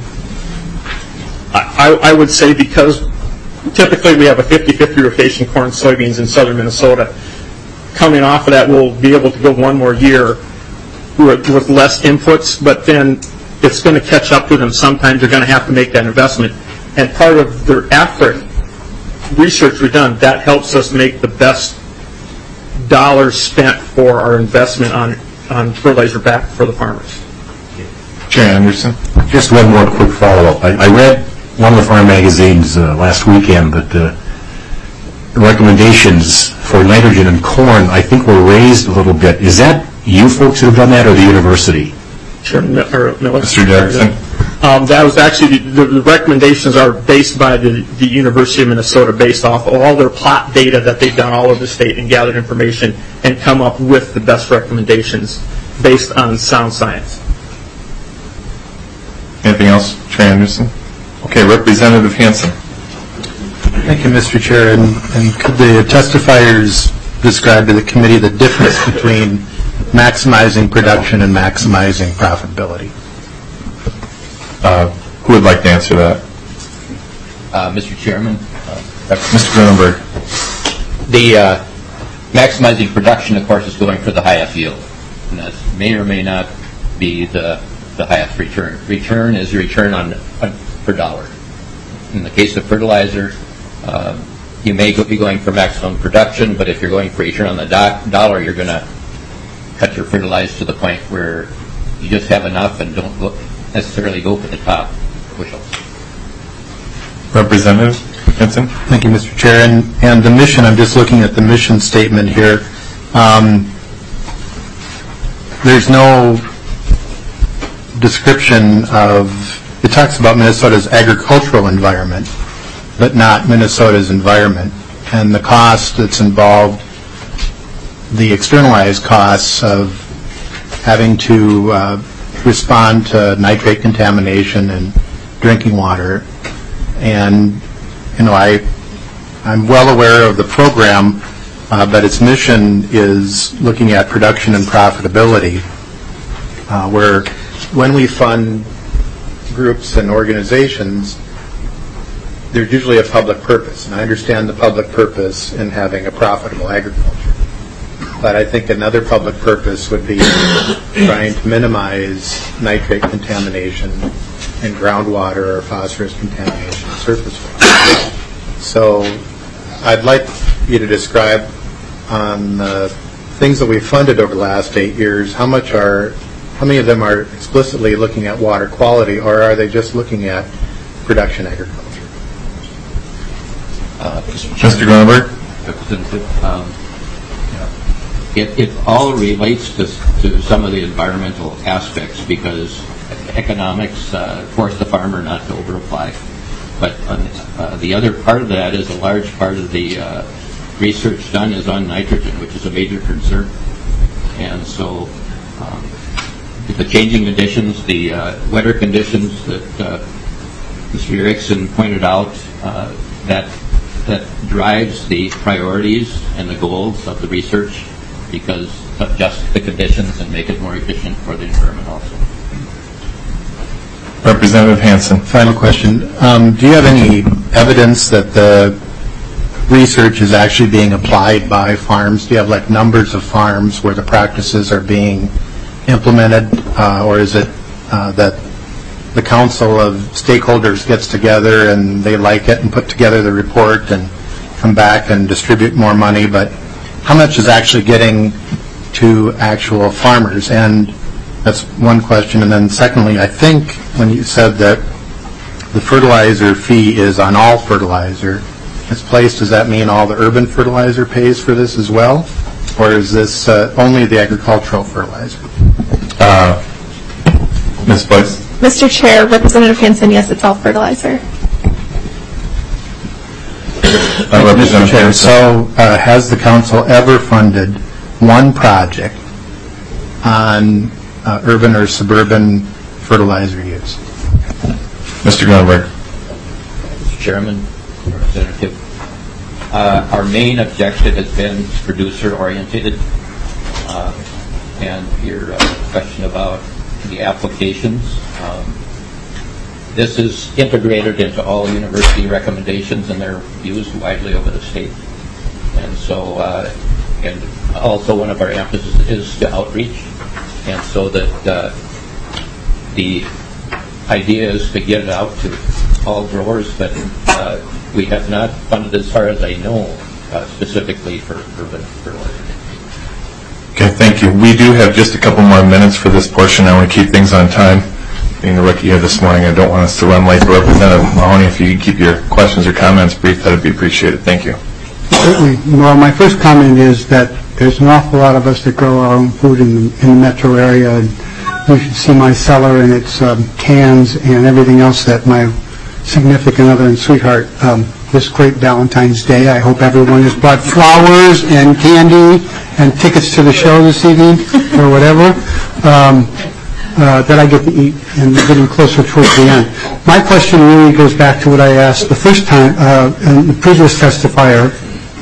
I, I would say because typically we have a fifty-fifty rotation corn soybeans in southern Minnesota. Coming off of that, we'll be able to go one more year with, with less inputs, but then it's going to catch up to them. Sometimes they're going to have to make that investment. And part of their effort, research we've done, that helps us make the best dollars spent for our investment on, on fertilizer back for the farmers. Chair Anderson. Just one more quick follow-up. I, I read one of the farm magazines uh, last weekend that uh, recommendations for nitrogen in corn, I think, were raised a little bit. Is that you folks who have done that, or the university? Chairman Miller. Mister Derrickson. Um, that was actually, the, the recommendations are based by the, the University of Minnesota, based off of all their plot data that they've done all over the state and gathered information and come up with the best recommendations based on sound science. Anything else, Chair Anderson? Okay, Representative Hansen. Thank you, Mister Chair. And, and could the testifiers describe to the committee the difference between maximizing production and maximizing profitability? Uh, who would like to answer that? Uh, Mister Chairman. Uh, Mister Grunenberg. The uh, maximizing production, of course, is going for the highest yield. And that may or may not be the, the highest return. Return is return on, on per dollar. In the case of fertilizer, uh, you may go, be going for maximum production, but if you're going for return on the do- dollar, you're going to cut your fertilizer to the point where you just have enough and don't look, necessarily go for the top bushels. Representative Hansen. Thank you, Mister Chair. And, and the mission, I'm just looking at the mission statement here. Um, there's no description of, it talks about Minnesota's agricultural environment, but not Minnesota's environment. And the cost that's involved, the externalized costs of having to uh, respond to nitrate contamination and drinking water. And, you know, I, I'm well aware of the program, uh, but its mission is looking at production and profitability, uh, where when we fund groups and organizations, there's usually a public purpose. And I understand the public purpose in having a profitable agriculture. But I think another public purpose would be trying to minimize nitrate contamination in groundwater or phosphorus contamination in surface water. So I'd like you to describe on the things that we've funded over the last eight years, how much are, how many of them are explicitly looking at water quality, or are they just looking at production agriculture? Uh, Mister Grunenberg. Um, It, it all relates to, to some of the environmental aspects, because economics uh, force the farmer not to overapply. But on, uh, the other part of that is a large part of the uh, research done is on nitrogen, which is a major concern. And so um, the changing conditions, the uh, wetter conditions that uh, Mister Erickson pointed out, uh, that that drives the priorities and the goals of the research, because adjust the conditions and make it more efficient for the environment also. Representative Hansen. Final question. Um, do you have any evidence that the research is actually being applied by farms? Do you have like numbers of farms where the practices are being implemented, uh, or is it uh, that the council of stakeholders gets together and they like it and put together the report and come back and distribute more money, but how much is actually getting to actual farmers? And that's one question. And then secondly, I think when you said that the fertilizer fee is on all fertilizer that's placed, does that mean all the urban fertilizer pays for this as well? Or is this uh, only the agricultural fertilizer? Uh, Miz Boyce. Mister Chair, Representative Hansen, yes, it's all fertilizer. Uh, Mister Chair, so uh, has the council ever funded one project on uh, urban or suburban fertilizer use? Mister Grunberg. Mister Chairman, Representative, uh, our main objective has been producer-oriented, uh, and your uh, question about the applications. Um, this is integrated into all university recommendations, and they're used widely over the state. And so, uh, and also one of our emphasis is to outreach, and so that uh, the idea is to get it out to all growers, but uh, we have not funded, as far as I know, uh, specifically for urban fertilizer. Okay, thank you. We do have just a couple more minutes for this portion. I want to keep things on time. Being the rookie here this morning, I don't want us to run late. Representative Mahoney, if you could keep your questions or comments brief, that would be appreciated. Thank you. Certainly. Well, my first comment is that there's an awful lot of us that grow our own food in the, in the metro area. And you should see my cellar and its um, cans and everything else that my significant other and sweetheart, um, this great Valentine's Day, I hope everyone has brought flowers and candy and tickets to the show this evening or whatever um, uh, that I get to eat, and getting closer towards the end. My question really goes back to what I asked the first time, uh, and the previous testifier,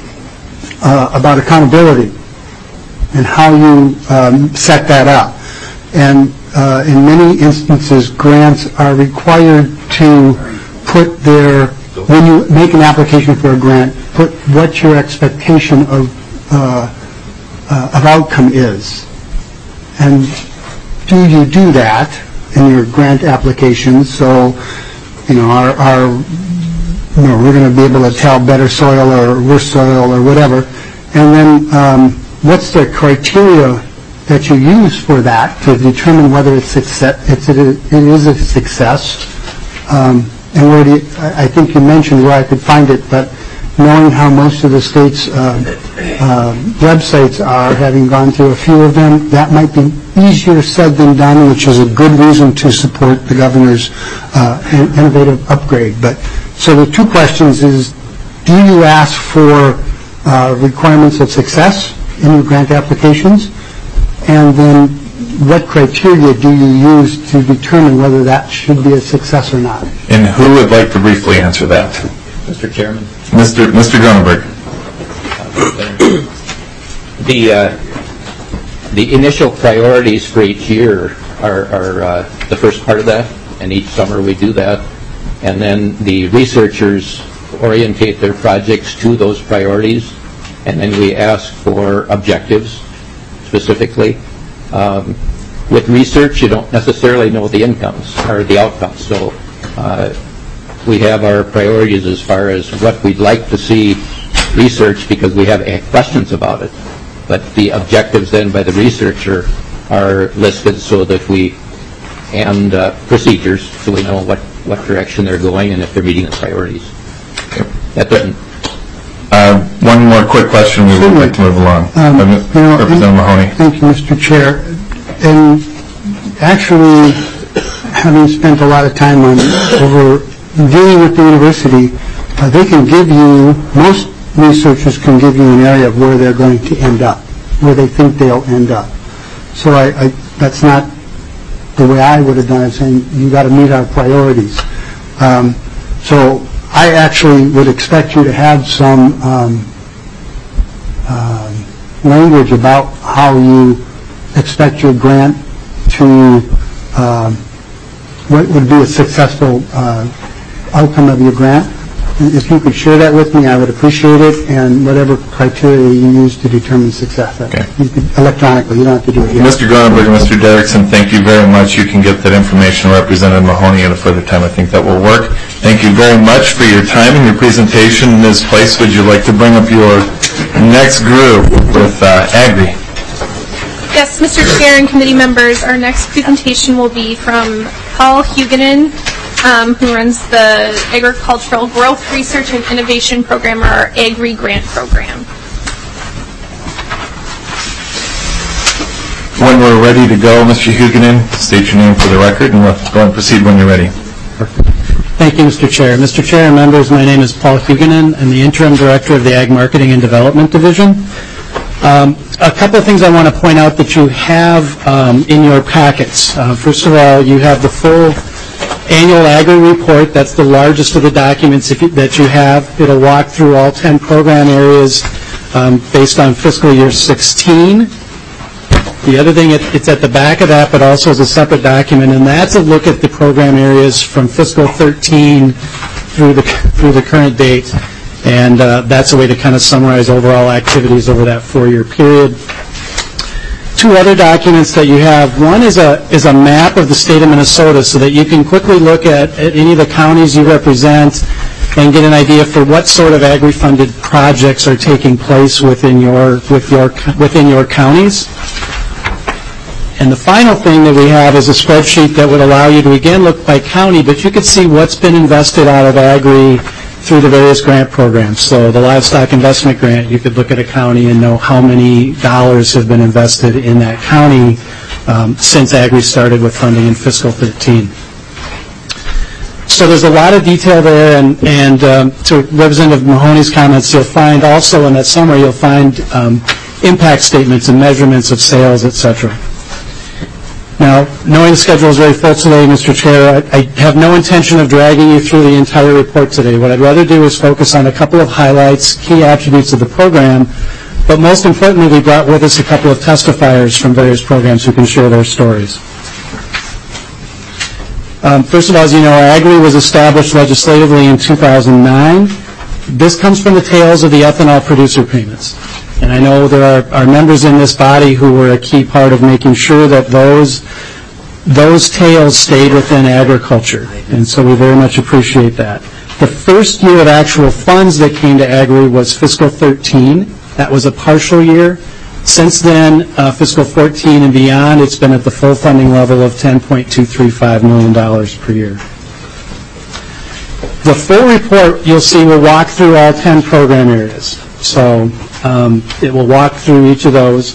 uh, about accountability and how you um, set that up. And uh, in many instances, grants are required to put their, when you make an application for a grant, put what your expectation of uh, uh, of outcome is. And do you do that in your grant applications? So, you know, are, are you know, we're going to be able to tell better soil or worse soil or whatever. And then um, what's the criteria that you use for that to determine whether it's success, it's, it is a success? Um, and where do you, I think you mentioned where I could find it, but knowing how most of the state's uh, uh, websites are, having gone through a few of them, that might be easier said than done, which is a good reason to support the governor's uh, innovative upgrade. But so the two questions is, do you ask for uh, requirements of success in your grant applications? And then what criteria do you use to determine whether that should be a success or not? And who would like to briefly answer that? Mister Chairman. Mister Mister Grunberg. The uh, the initial priorities for each year are, are uh, the first part of that, and each summer we do that. And then the researchers orientate their projects to those priorities, and then we ask for objectives specifically. Um, with research, you don't necessarily know the incomes or the outcomes. So uh, we have our priorities as far as what we'd like to see research, because we have questions about it. But the objectives then by the researcher are listed so that we, and uh, procedures, so we know what, what direction they're going and if they're meeting the priorities. That doesn't. Uh, one more quick question. We would like to move along. Um, uh, you know, Representative Mahoney. Thank you, Mister Chair. And actually, having spent a lot of time on over dealing with the university, uh, they can give you, most researchers can give you an area of where they're going to end up, where they think they'll end up. So I, I, that's not the way I would have done it, saying you got to meet our priorities. Um, so I actually would expect you to have some um, um, language about how you expect your grant to, um, what would be a successful uh, outcome of your grant. If you could share that with me, I would appreciate it, and whatever criteria you use to determine success. Okay. You could, electronically, you don't have to do it here. Mister Gronenberg and Mister Derrickson, thank you very much. You can get that information to Representative Mahoney at a further time. I think that will work. Thank you very much for your time and your presentation. Miz Place, would you like to bring up your next group with uh, Agri? Yes, Mister Chair and committee members, our next presentation will be from Paul Huguenin, um, who runs the Agricultural Growth Research and Innovation Program, or our Agri Grant Program. When we're ready to go, Mister Huguenin, state your name for the record, and we'll go and proceed when you're ready. Thank you, Mister Chair. Mister Chair and members, my name is Paul Huguenin. I'm the Interim Director of the Ag Marketing and Development Division. Um, a couple of things I want to point out that you have um, in your packets. Uh, first of all, you have the full annual Agri report. That's the largest of the documents if you, that you have. It'll walk through all ten program areas um, based on fiscal year sixteen. The other thing, it, it's at the back of that, but also as a separate document, and that's a look at the program areas from fiscal thirteen through the through the current date. And uh, that's a way to kind of summarize overall activities over that four-year period. Two other documents that you have. One is a is a map of the state of Minnesota, so that you can quickly look at, at any of the counties you represent and get an idea for what sort of agri-funded projects are taking place within your with your within your counties. And the final thing that we have is a spreadsheet that would allow you to again look by county, but you could see what's been invested out of agri through the various grant programs. So the livestock investment grant, you could look at a county and know how many dollars have been invested in that county um, since Agri started with funding in fiscal thirteen. So there's a lot of detail there, and, and um, to Representative Mahoney's comments, you'll find also in that summary, you'll find um, impact statements and measurements of sales, et cetera. Now, knowing the schedule is very full today, Mister Chair, I, I have no intention of dragging you through the entire report today. What I'd rather do is focus on a couple of highlights, key attributes of the program, but most importantly, we brought with us a couple of testifiers from various programs who can share their stories. Um, first of all, as you know, Agri was established legislatively in two thousand nine. This comes from the tails of the ethanol producer payments. And I know there are, are members in this body who were a key part of making sure that those those tails stayed within agriculture. And so we very much appreciate that. The first year of actual funds that came to Agri was fiscal thirteen. That was a partial year. Since then, uh, fiscal fourteen and beyond, it's been at the full funding level of ten point two three five million dollars per year. The full report, you'll see, will walk through all ten program areas. So um, it will walk through each of those.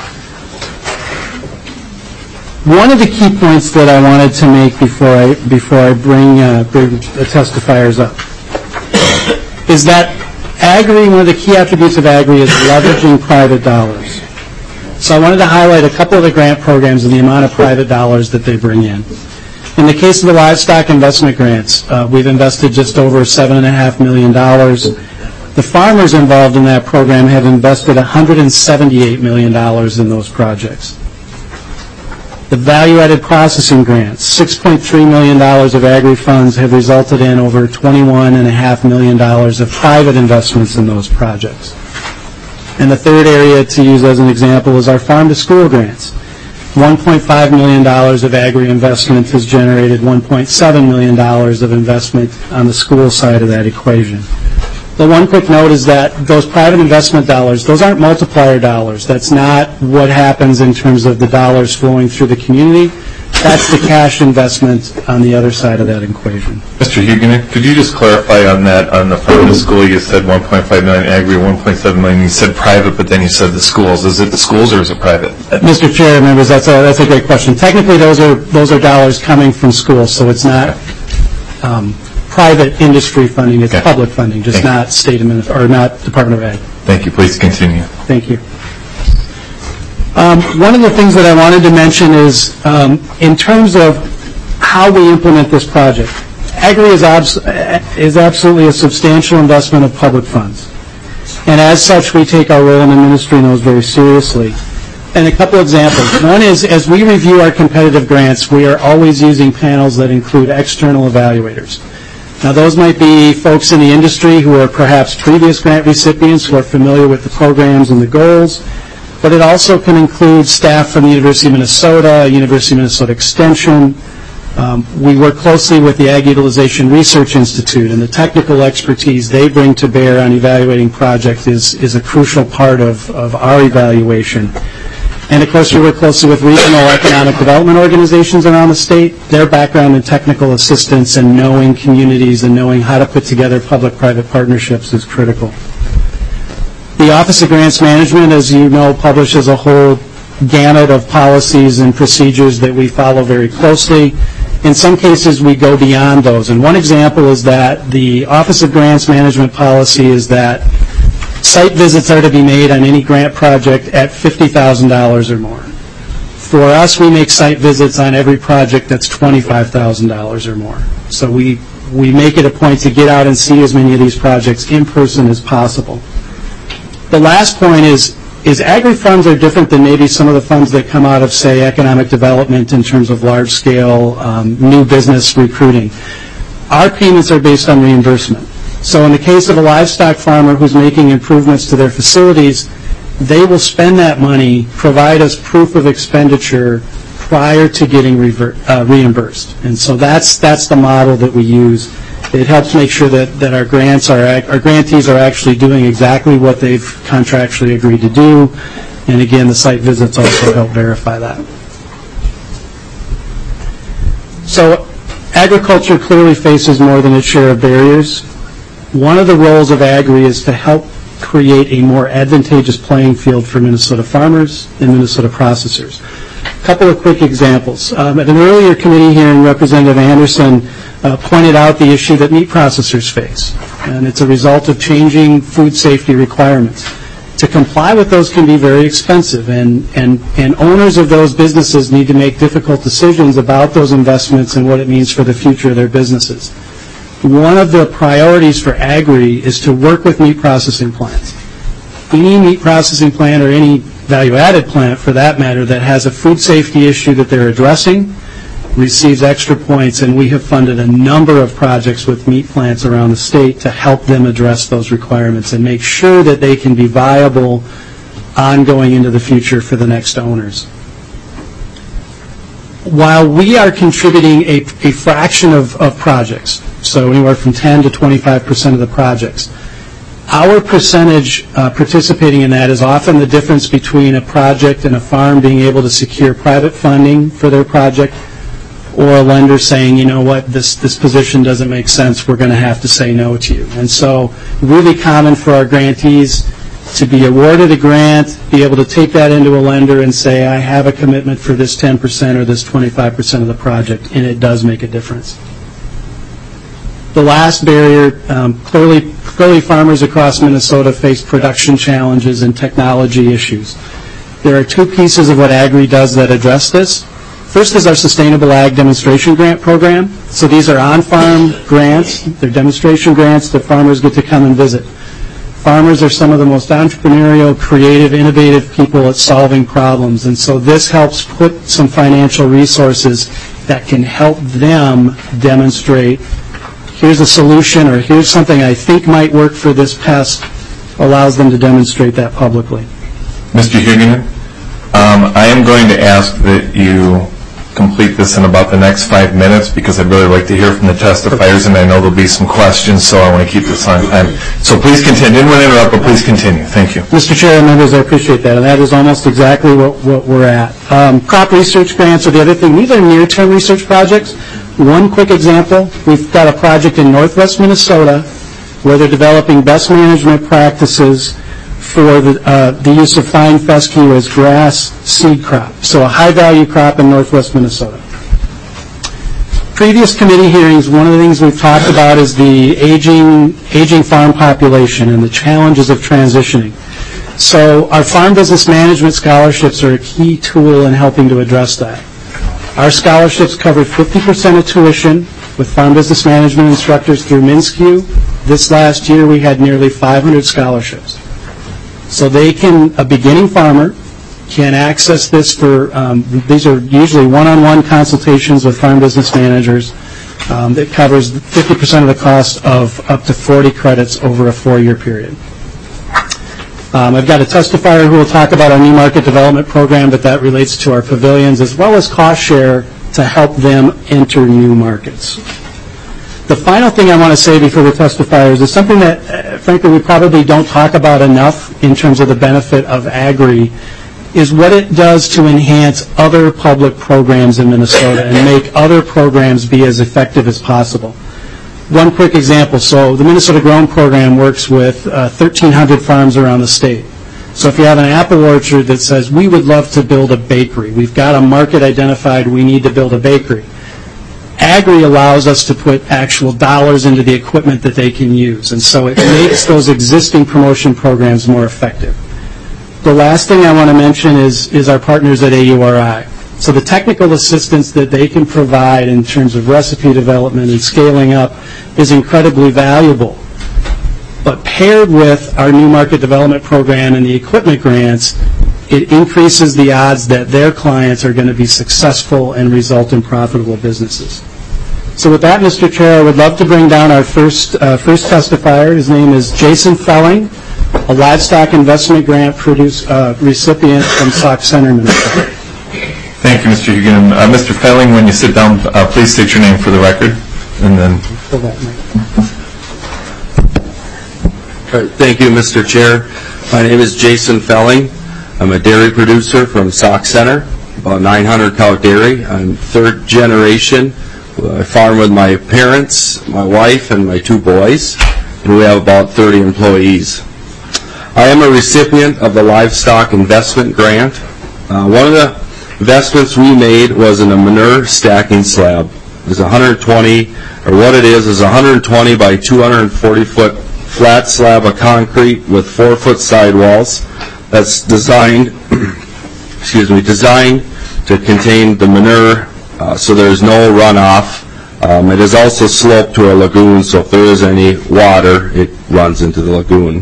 One of the key points that I wanted to make before I before I bring uh, bring the testifiers up is that Agri, one of the key attributes of Agri is leveraging private dollars. So I wanted to highlight a couple of the grant programs and the amount of private dollars that they bring in. In the case of the livestock investment grants, uh, we've invested just over seven point five million dollars. The farmers involved in that program have invested one hundred seventy-eight million dollars in those projects. The value-added processing grants, six point three million dollars of Agri funds have resulted in over twenty-one point five million dollars of private investments in those projects. And the third area to use as an example is our farm-to-school grants. one point five million dollars of Agri investment has generated one point seven million dollars of investment on the school side of that equation. The one quick note is that those private investment dollars, those aren't multiplier dollars. That's not what happens in terms of the dollars flowing through the community. That's the cash investment on the other side of that equation. Mister Huguenin, could you just clarify on that, on the farm to school, you said one point five million Agri, one point seven million, you said private, but then you said the schools. Is it the schools or is it private? Mister Chair, members, that's a, that's a great question. Technically, those are, those are dollars coming from schools, so it's not um, private industry funding, it's okay. Public funding, just Thank not you. State administ- or not Department of Ag. Thank you. Please continue. Thank you. Um, one of the things that I wanted to mention is um, in terms of how we implement this project, Agri is, abs- is absolutely a substantial investment of public funds. And as such, we take our role in administering those very seriously. And a couple examples. One is, as we review our competitive grants, we are always using panels that include external evaluators. Now, those might be folks in the industry who are perhaps previous grant recipients who are familiar with the programs and the goals, but it also can include staff from the University of Minnesota, University of Minnesota Extension. Um, we work closely with the Ag Utilization Research Institute, and the technical expertise they bring to bear on evaluating projects is, is a crucial part of, of our evaluation. And of course, we work closely with regional economic development organizations around the state. Their background in technical assistance and knowing communities and knowing how to put together public-private partnerships is critical. The Office of Grants Management, as you know, publishes a whole gamut of policies and procedures that we follow very closely. In some cases, we go beyond those. And one example is that the Office of Grants Management policy is that site visits are to be made on any grant project at fifty thousand dollars or more. For us, we make site visits on every project that's twenty-five thousand dollars or more. So we, we make it a point to get out and see as many of these projects in person as possible. The last point is, is agri funds are different than maybe some of the funds that come out of, say, economic development in terms of large-scale um, new business recruiting. Our payments are based on reimbursement. So in the case of a livestock farmer who's making improvements to their facilities, they will spend that money, provide us proof of expenditure prior to getting revert, uh, reimbursed. And so that's that's the model that we use. It helps make sure that, that our grants are our grantees are actually doing exactly what they've contractually agreed to do. And again, the site visits also help verify that. So agriculture clearly faces more than its share of barriers. One of the roles of Agri is to help create a more advantageous playing field for Minnesota farmers and Minnesota processors. A couple of quick examples. Um, at an earlier committee hearing, Representative Anderson uh, pointed out the issue that meat processors face, and it's a result of changing food safety requirements. To comply with those can be very expensive, and, and, and owners of those businesses need to make difficult decisions about those investments and what it means for the future of their businesses. One of the priorities for Agri is to work with meat processing plants. Any meat processing plant or any value-added plant, for that matter, that has a food safety issue that they're addressing receives extra points, and we have funded a number of projects with meat plants around the state to help them address those requirements and make sure that they can be viable ongoing into the future for the next owners. While we are contributing a, a fraction of, of projects, so anywhere from ten to twenty-five percent of the projects, our percentage uh, participating in that is often the difference between a project and a farm being able to secure private funding for their project, or a lender saying, you know what, this, this position doesn't make sense, we're going to have to say no to you. And so really common for our grantees to be awarded a grant, be able to take that into a lender and say, I have a commitment for this ten percent or this twenty-five percent of the project, and it does make a difference. The last barrier, um, clearly, clearly farmers across Minnesota face production challenges and technology issues. There are two pieces of what Agri does that address this. First is our Sustainable Ag Demonstration Grant Program. So these are on-farm grants. They're demonstration grants that farmers get to come and visit. Farmers are some of the most entrepreneurial, creative, innovative people at solving problems. And so this helps put some financial resources that can help them demonstrate, here's a solution, or here's something I think might work for this pest, allows them to demonstrate that publicly. Mister Huguenin, um, I am going to ask that you complete this in about the next five minutes because I'd really like to hear from the testifiers, and I know there'll be some questions, so I want to keep this on time. So please continue. Didn't want to interrupt, but please continue. Thank you. Mister Chair and members, I appreciate that, and that is almost exactly what, what we're at. Um, crop research grants are the other thing. These are near-term research projects. One quick example, we've got a project in northwest Minnesota where they're developing best management practices for the, uh, the use of fine fescue as grass seed crop, so a high-value crop in northwest Minnesota. Previous committee hearings, one of the things we've talked about is the aging, aging farm population and the challenges of transitioning. So our farm business management scholarships are a key tool in helping to address that. Our scholarships cover fifty percent of tuition with farm business management instructors through MINSCU. This last year we had nearly five hundred scholarships. So they can, a beginning farmer can access this for, um, these are usually one-on-one consultations with farm business managers um, that covers fifty percent of the cost of up to forty credits over a four-year period. Um, I've got a testifier who will talk about our new market development program, but that relates to our pavilions as well as cost share to help them enter new markets. The final thing I want to say before the testifiers is something that, uh, frankly, we probably don't talk about enough in terms of the benefit of Agri, is what it does to enhance other public programs in Minnesota and make other programs be as effective as possible. One quick example, so the Minnesota Grown program works with uh, thirteen hundred farms around the state. So if you have an apple orchard that says, we would love to build a bakery, we've got a market identified, we need to build a bakery. Agri allows us to put actual dollars into the equipment that they can use, and so it makes those existing promotion programs more effective. The last thing I want to mention is, is our partners at A U R I. So the technical assistance that they can provide in terms of recipe development and scaling up is incredibly valuable. But paired with our new market development program and the equipment grants, it increases the odds that their clients are going to be successful and result in profitable businesses. So with that, Mister Chair, I would love to bring down our first, uh, first testifier. His name is Jason Felling, a livestock investment grant produce, uh, recipient from Sauk Center, Minnesota. Thank you, Mister Huguenin. Uh, Mister Felling, when you sit down, uh, please state your name for the record, and then. Thank you, Mister Chair. My name is Jason Felling. I'm a dairy producer from Sauk Center, about nine hundred cow dairy. I'm third generation. I farm with my parents, my wife, and my two boys, and we have about thirty employees. I am a recipient of the Livestock Investment Grant. Uh, one of the investments we made was in a manure stacking slab. It's one hundred twenty, or what it is, is one hundred twenty by two hundred forty foot flat slab of concrete with four foot sidewalls. That's designed, excuse me, designed to contain the manure, uh, so there's no runoff. Um, it is also sloped to a lagoon, so if there is any water, it runs into the lagoon.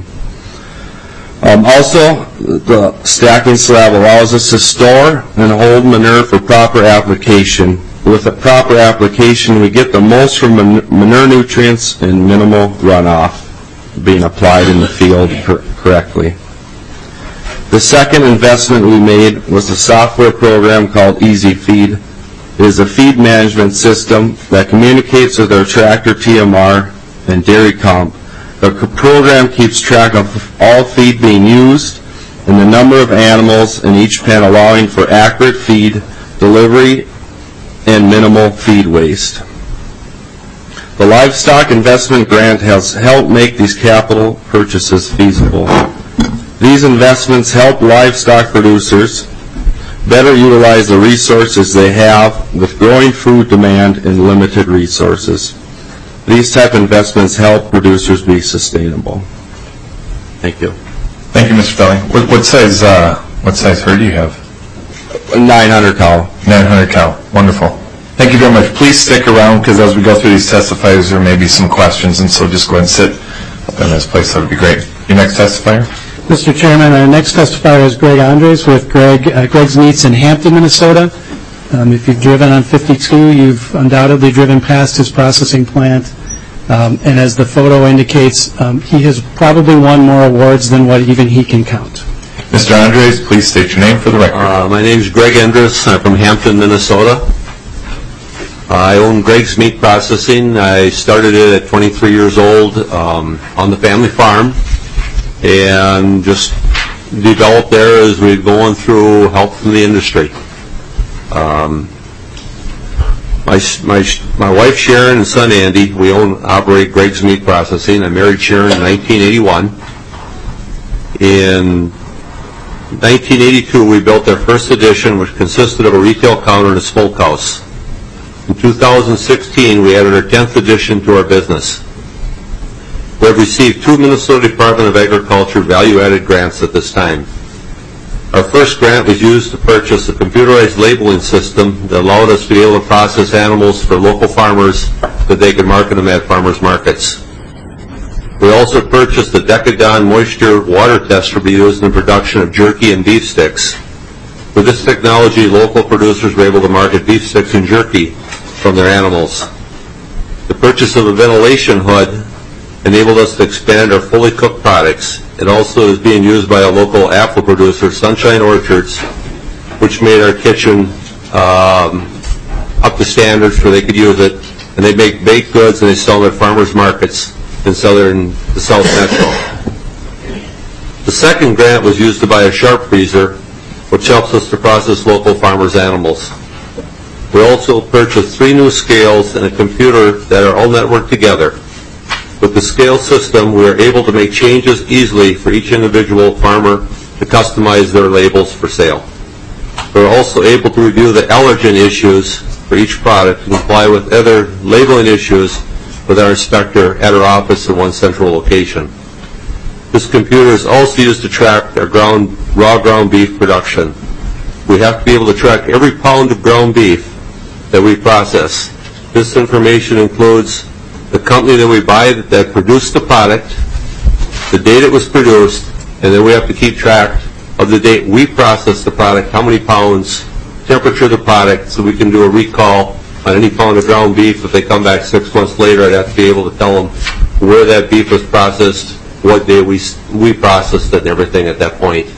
Um, also, the stacking slab allows us to store and hold manure for proper application. With a proper application, we get the most from manure nutrients and minimal runoff being applied in the field cor- correctly. The second investment we made was a software program called Easy Feed. It is a feed management system that communicates with our tractor T M R and dairy comp. The program keeps track of all feed being used and the number of animals in each pen, allowing for accurate feed delivery and minimal feed waste. The Livestock Investment Grant has helped make these capital purchases feasible. These investments help livestock producers better utilize the resources they have with growing food demand and limited resources. These type of investments help producers be sustainable. Thank you. Thank you, Mister Felling. What, what size uh, what size herd do you have? nine hundred cow. nine hundred cow. Wonderful. Thank you very much. Please stick around, because as we go through these testifiers, there may be some questions, and so just go ahead and sit up in this place. That would be great. Your next testifier? Mister Chairman, our next testifier is Greg Andres with Greg, uh, Greg's Meats in Hampton, Minnesota. Um, if you've driven on fifty-two, you've undoubtedly driven past his processing plant. Um, and as the photo indicates, um, he has probably won more awards than what even he can count. Mister Andres, please state your name for the record. Uh, my name is Greg Andres. I'm from Hampton, Minnesota. I own Greg's Meat Processing. I started it at twenty-three years old um, on the family farm, and just developed there as we're going through help from the industry. Um, my, my, my wife Sharon and son Andy, we own operate Greg's Meat Processing. I married Sharon in nineteen eighty-one. In nineteen eighty-two, we built our first edition, which consisted of a retail counter and a smokehouse. In two thousand sixteen, we added our tenth edition to our business. We have received two Minnesota Department of Agriculture value-added grants at this time. Our first grant was used to purchase a computerized labeling system that allowed us to be able to process animals for local farmers that they could market them at farmers markets. We also purchased a Decagon moisture water tester to be used in the production of jerky and beef sticks. With this technology, local producers were able to market beef sticks and jerky from their animals. The purchase of a ventilation hood enabled us to expand our fully cooked products. It also is being used by a local apple producer, Sunshine Orchards, which made our kitchen um, up to standards where they could use it. And they make baked goods and they sell them at farmers markets in southern, the South Central. The second grant was used to buy a sharp freezer, which helps us to process local farmers' animals. We also purchased three new scales and a computer that are all networked together. With the scale system, we are able to make changes easily for each individual farmer to customize their labels for sale. We're also able to review the allergen issues for each product and comply with other labeling issues with our inspector at our office in one central location. This computer is also used to track our ground, raw ground beef production. We have to be able to track every pound of ground beef that we process. This information includes the company that we buy that, that produced the product, the date it was produced, and then we have to keep track of the date we processed the product, how many pounds, temperature of the product, so we can do a recall on any pound of ground beef. If they come back six months later, I'd have to be able to tell them where that beef was processed, what day we, we processed it, and everything at that point.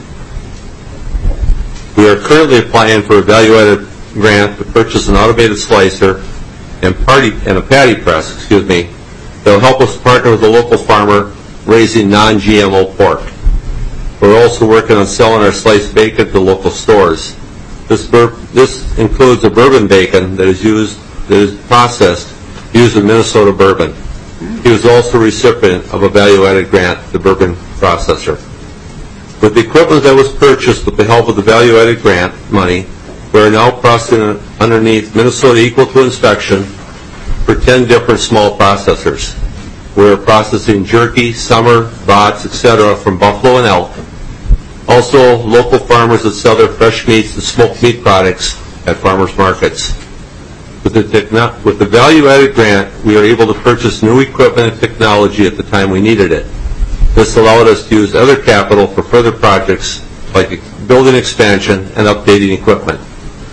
We are currently applying for a value-added grant to purchase an automated slicer and party and a patty press, excuse me, that will help us partner with a local farmer raising non G M O pork. We're also working on selling our sliced bacon to local stores. This bur this includes a bourbon bacon that is used that is processed using Minnesota bourbon. He was also a recipient of a value-added grant, the bourbon processor. With the equipment that was purchased with the help of the value-added grant money, we are now processing underneath Minnesota Equal to Inspection for ten different small processors. We are processing jerky, summer, bots, et cetera from buffalo and elk. Also, local farmers that sell their fresh meats and smoked meat products at farmers markets. With the, with the value-added grant, we are able to purchase new equipment and technology at the time we needed it. This allowed us to use other capital for further projects like building expansion and updating equipment.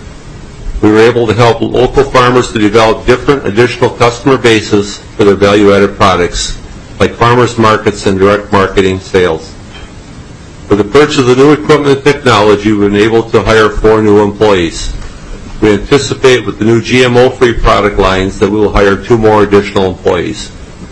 We were able to help local farmers to develop different additional customer bases for their value-added products, like farmers markets and direct marketing sales. For the purchase of new equipment and technology, we've been able to hire four new employees. We anticipate with the new G M O-free product lines that we will hire two more additional employees.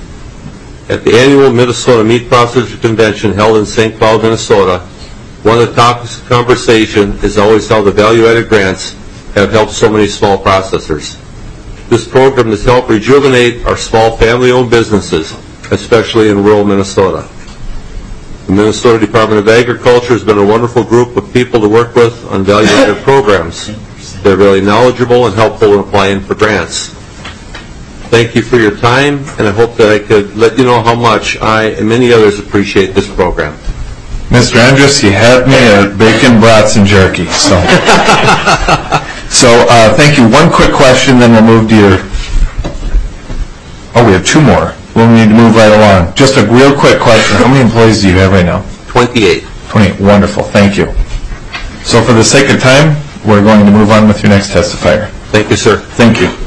At the annual Minnesota Meat Processor Convention held in Saint Cloud, Minnesota, one of the topics of conversation is always how the value-added grants have helped so many small processors. This program has helped rejuvenate our small family-owned businesses, especially in rural Minnesota. The Minnesota Department of Agriculture has been a wonderful group of people to work with on value-added programs. They're really knowledgeable and helpful in applying for grants. Thank you for your time, and I hope that I could let you know how much I and many others appreciate this program. Mister Andrus, you had me at bacon, brats, and jerky. So, so uh, thank you. One quick question, then we'll move to your... Oh, we have two more. We'll need to move right along. Just a real quick question. How many employees do you have right now? twenty-eight. twenty-eight. Wonderful. Thank you. So for the sake of time, we're going to move on with your next testifier. Thank you, sir. Thank you.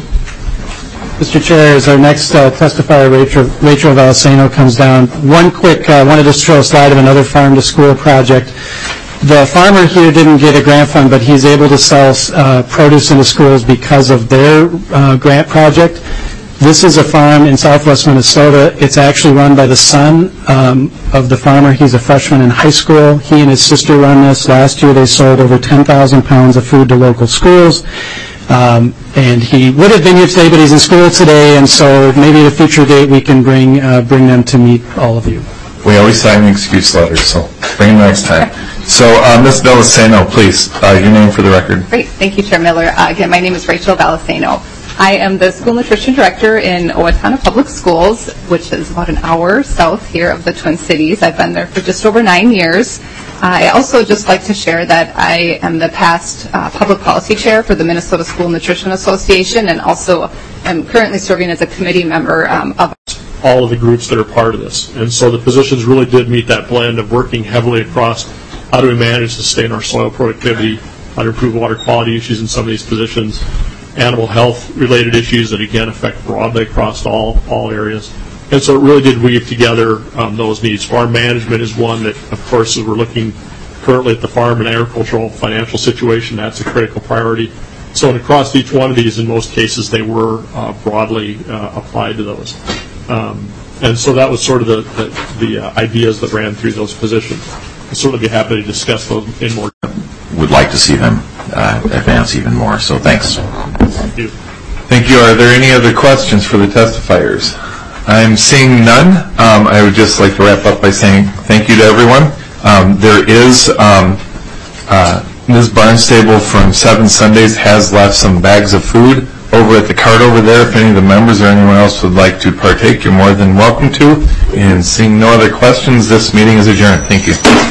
Mister Chair, as our next uh, testifier, Rachel, Rachel Valseno, comes down, one quick, I uh, wanted to show a slide of another farm-to-school project. The farmer here didn't get a grant fund, but he's able to sell uh, produce into schools because of their uh, grant project. This is a farm in southwest Minnesota. It's actually run by the son um, of the farmer. He's a freshman in high school. He and his sister run this. Last year they sold over ten thousand pounds of food to local schools. Um, and he would have been here today, but he's in school today, and so maybe at a future date we can bring uh, bring them to meet all of you. We always sign excuse letters, so bring them next time. So, uh, Miz Valseno, please, uh, your name for the record. Great. Thank you, Chair Miller. Uh, again, my name is Rachel Valseno. I am the School Nutrition Director in Owatonna Public Schools, which is about an hour south here of the Twin Cities. I've been there for just over nine years. I also just like to share that I am the past uh, public policy chair for the Minnesota School Nutrition Association, and also am currently serving as a committee member um, of all of the groups that are part of this. And so the positions really did meet that blend of working heavily across how do we manage to sustain our soil productivity, how to improve water quality issues in some of these positions, animal health related issues that again affect broadly across all, all areas. And so it really did weave together um, those needs. Farm management is one that, of course, as we're looking currently at the farm and agricultural financial situation, that's a critical priority. So across each one of these, in most cases, they were uh, broadly uh, applied to those. Um, and so that was sort of the, the, the uh, ideas that ran through those positions. I'd certainly be happy to discuss those in more depth. Would like to see them uh, advance even more, so thanks. Thank you. Thank you. Are there any other questions for the testifiers? I'm seeing none. Um, I would just like to wrap up by saying thank you to everyone. Um, there is um, uh, Miz Barnstable from Seven Sundays has left some bags of food over at the cart over there. If any of the members or anyone else would like to partake, you're more than welcome to. And seeing no other questions, this meeting is adjourned. Thank you.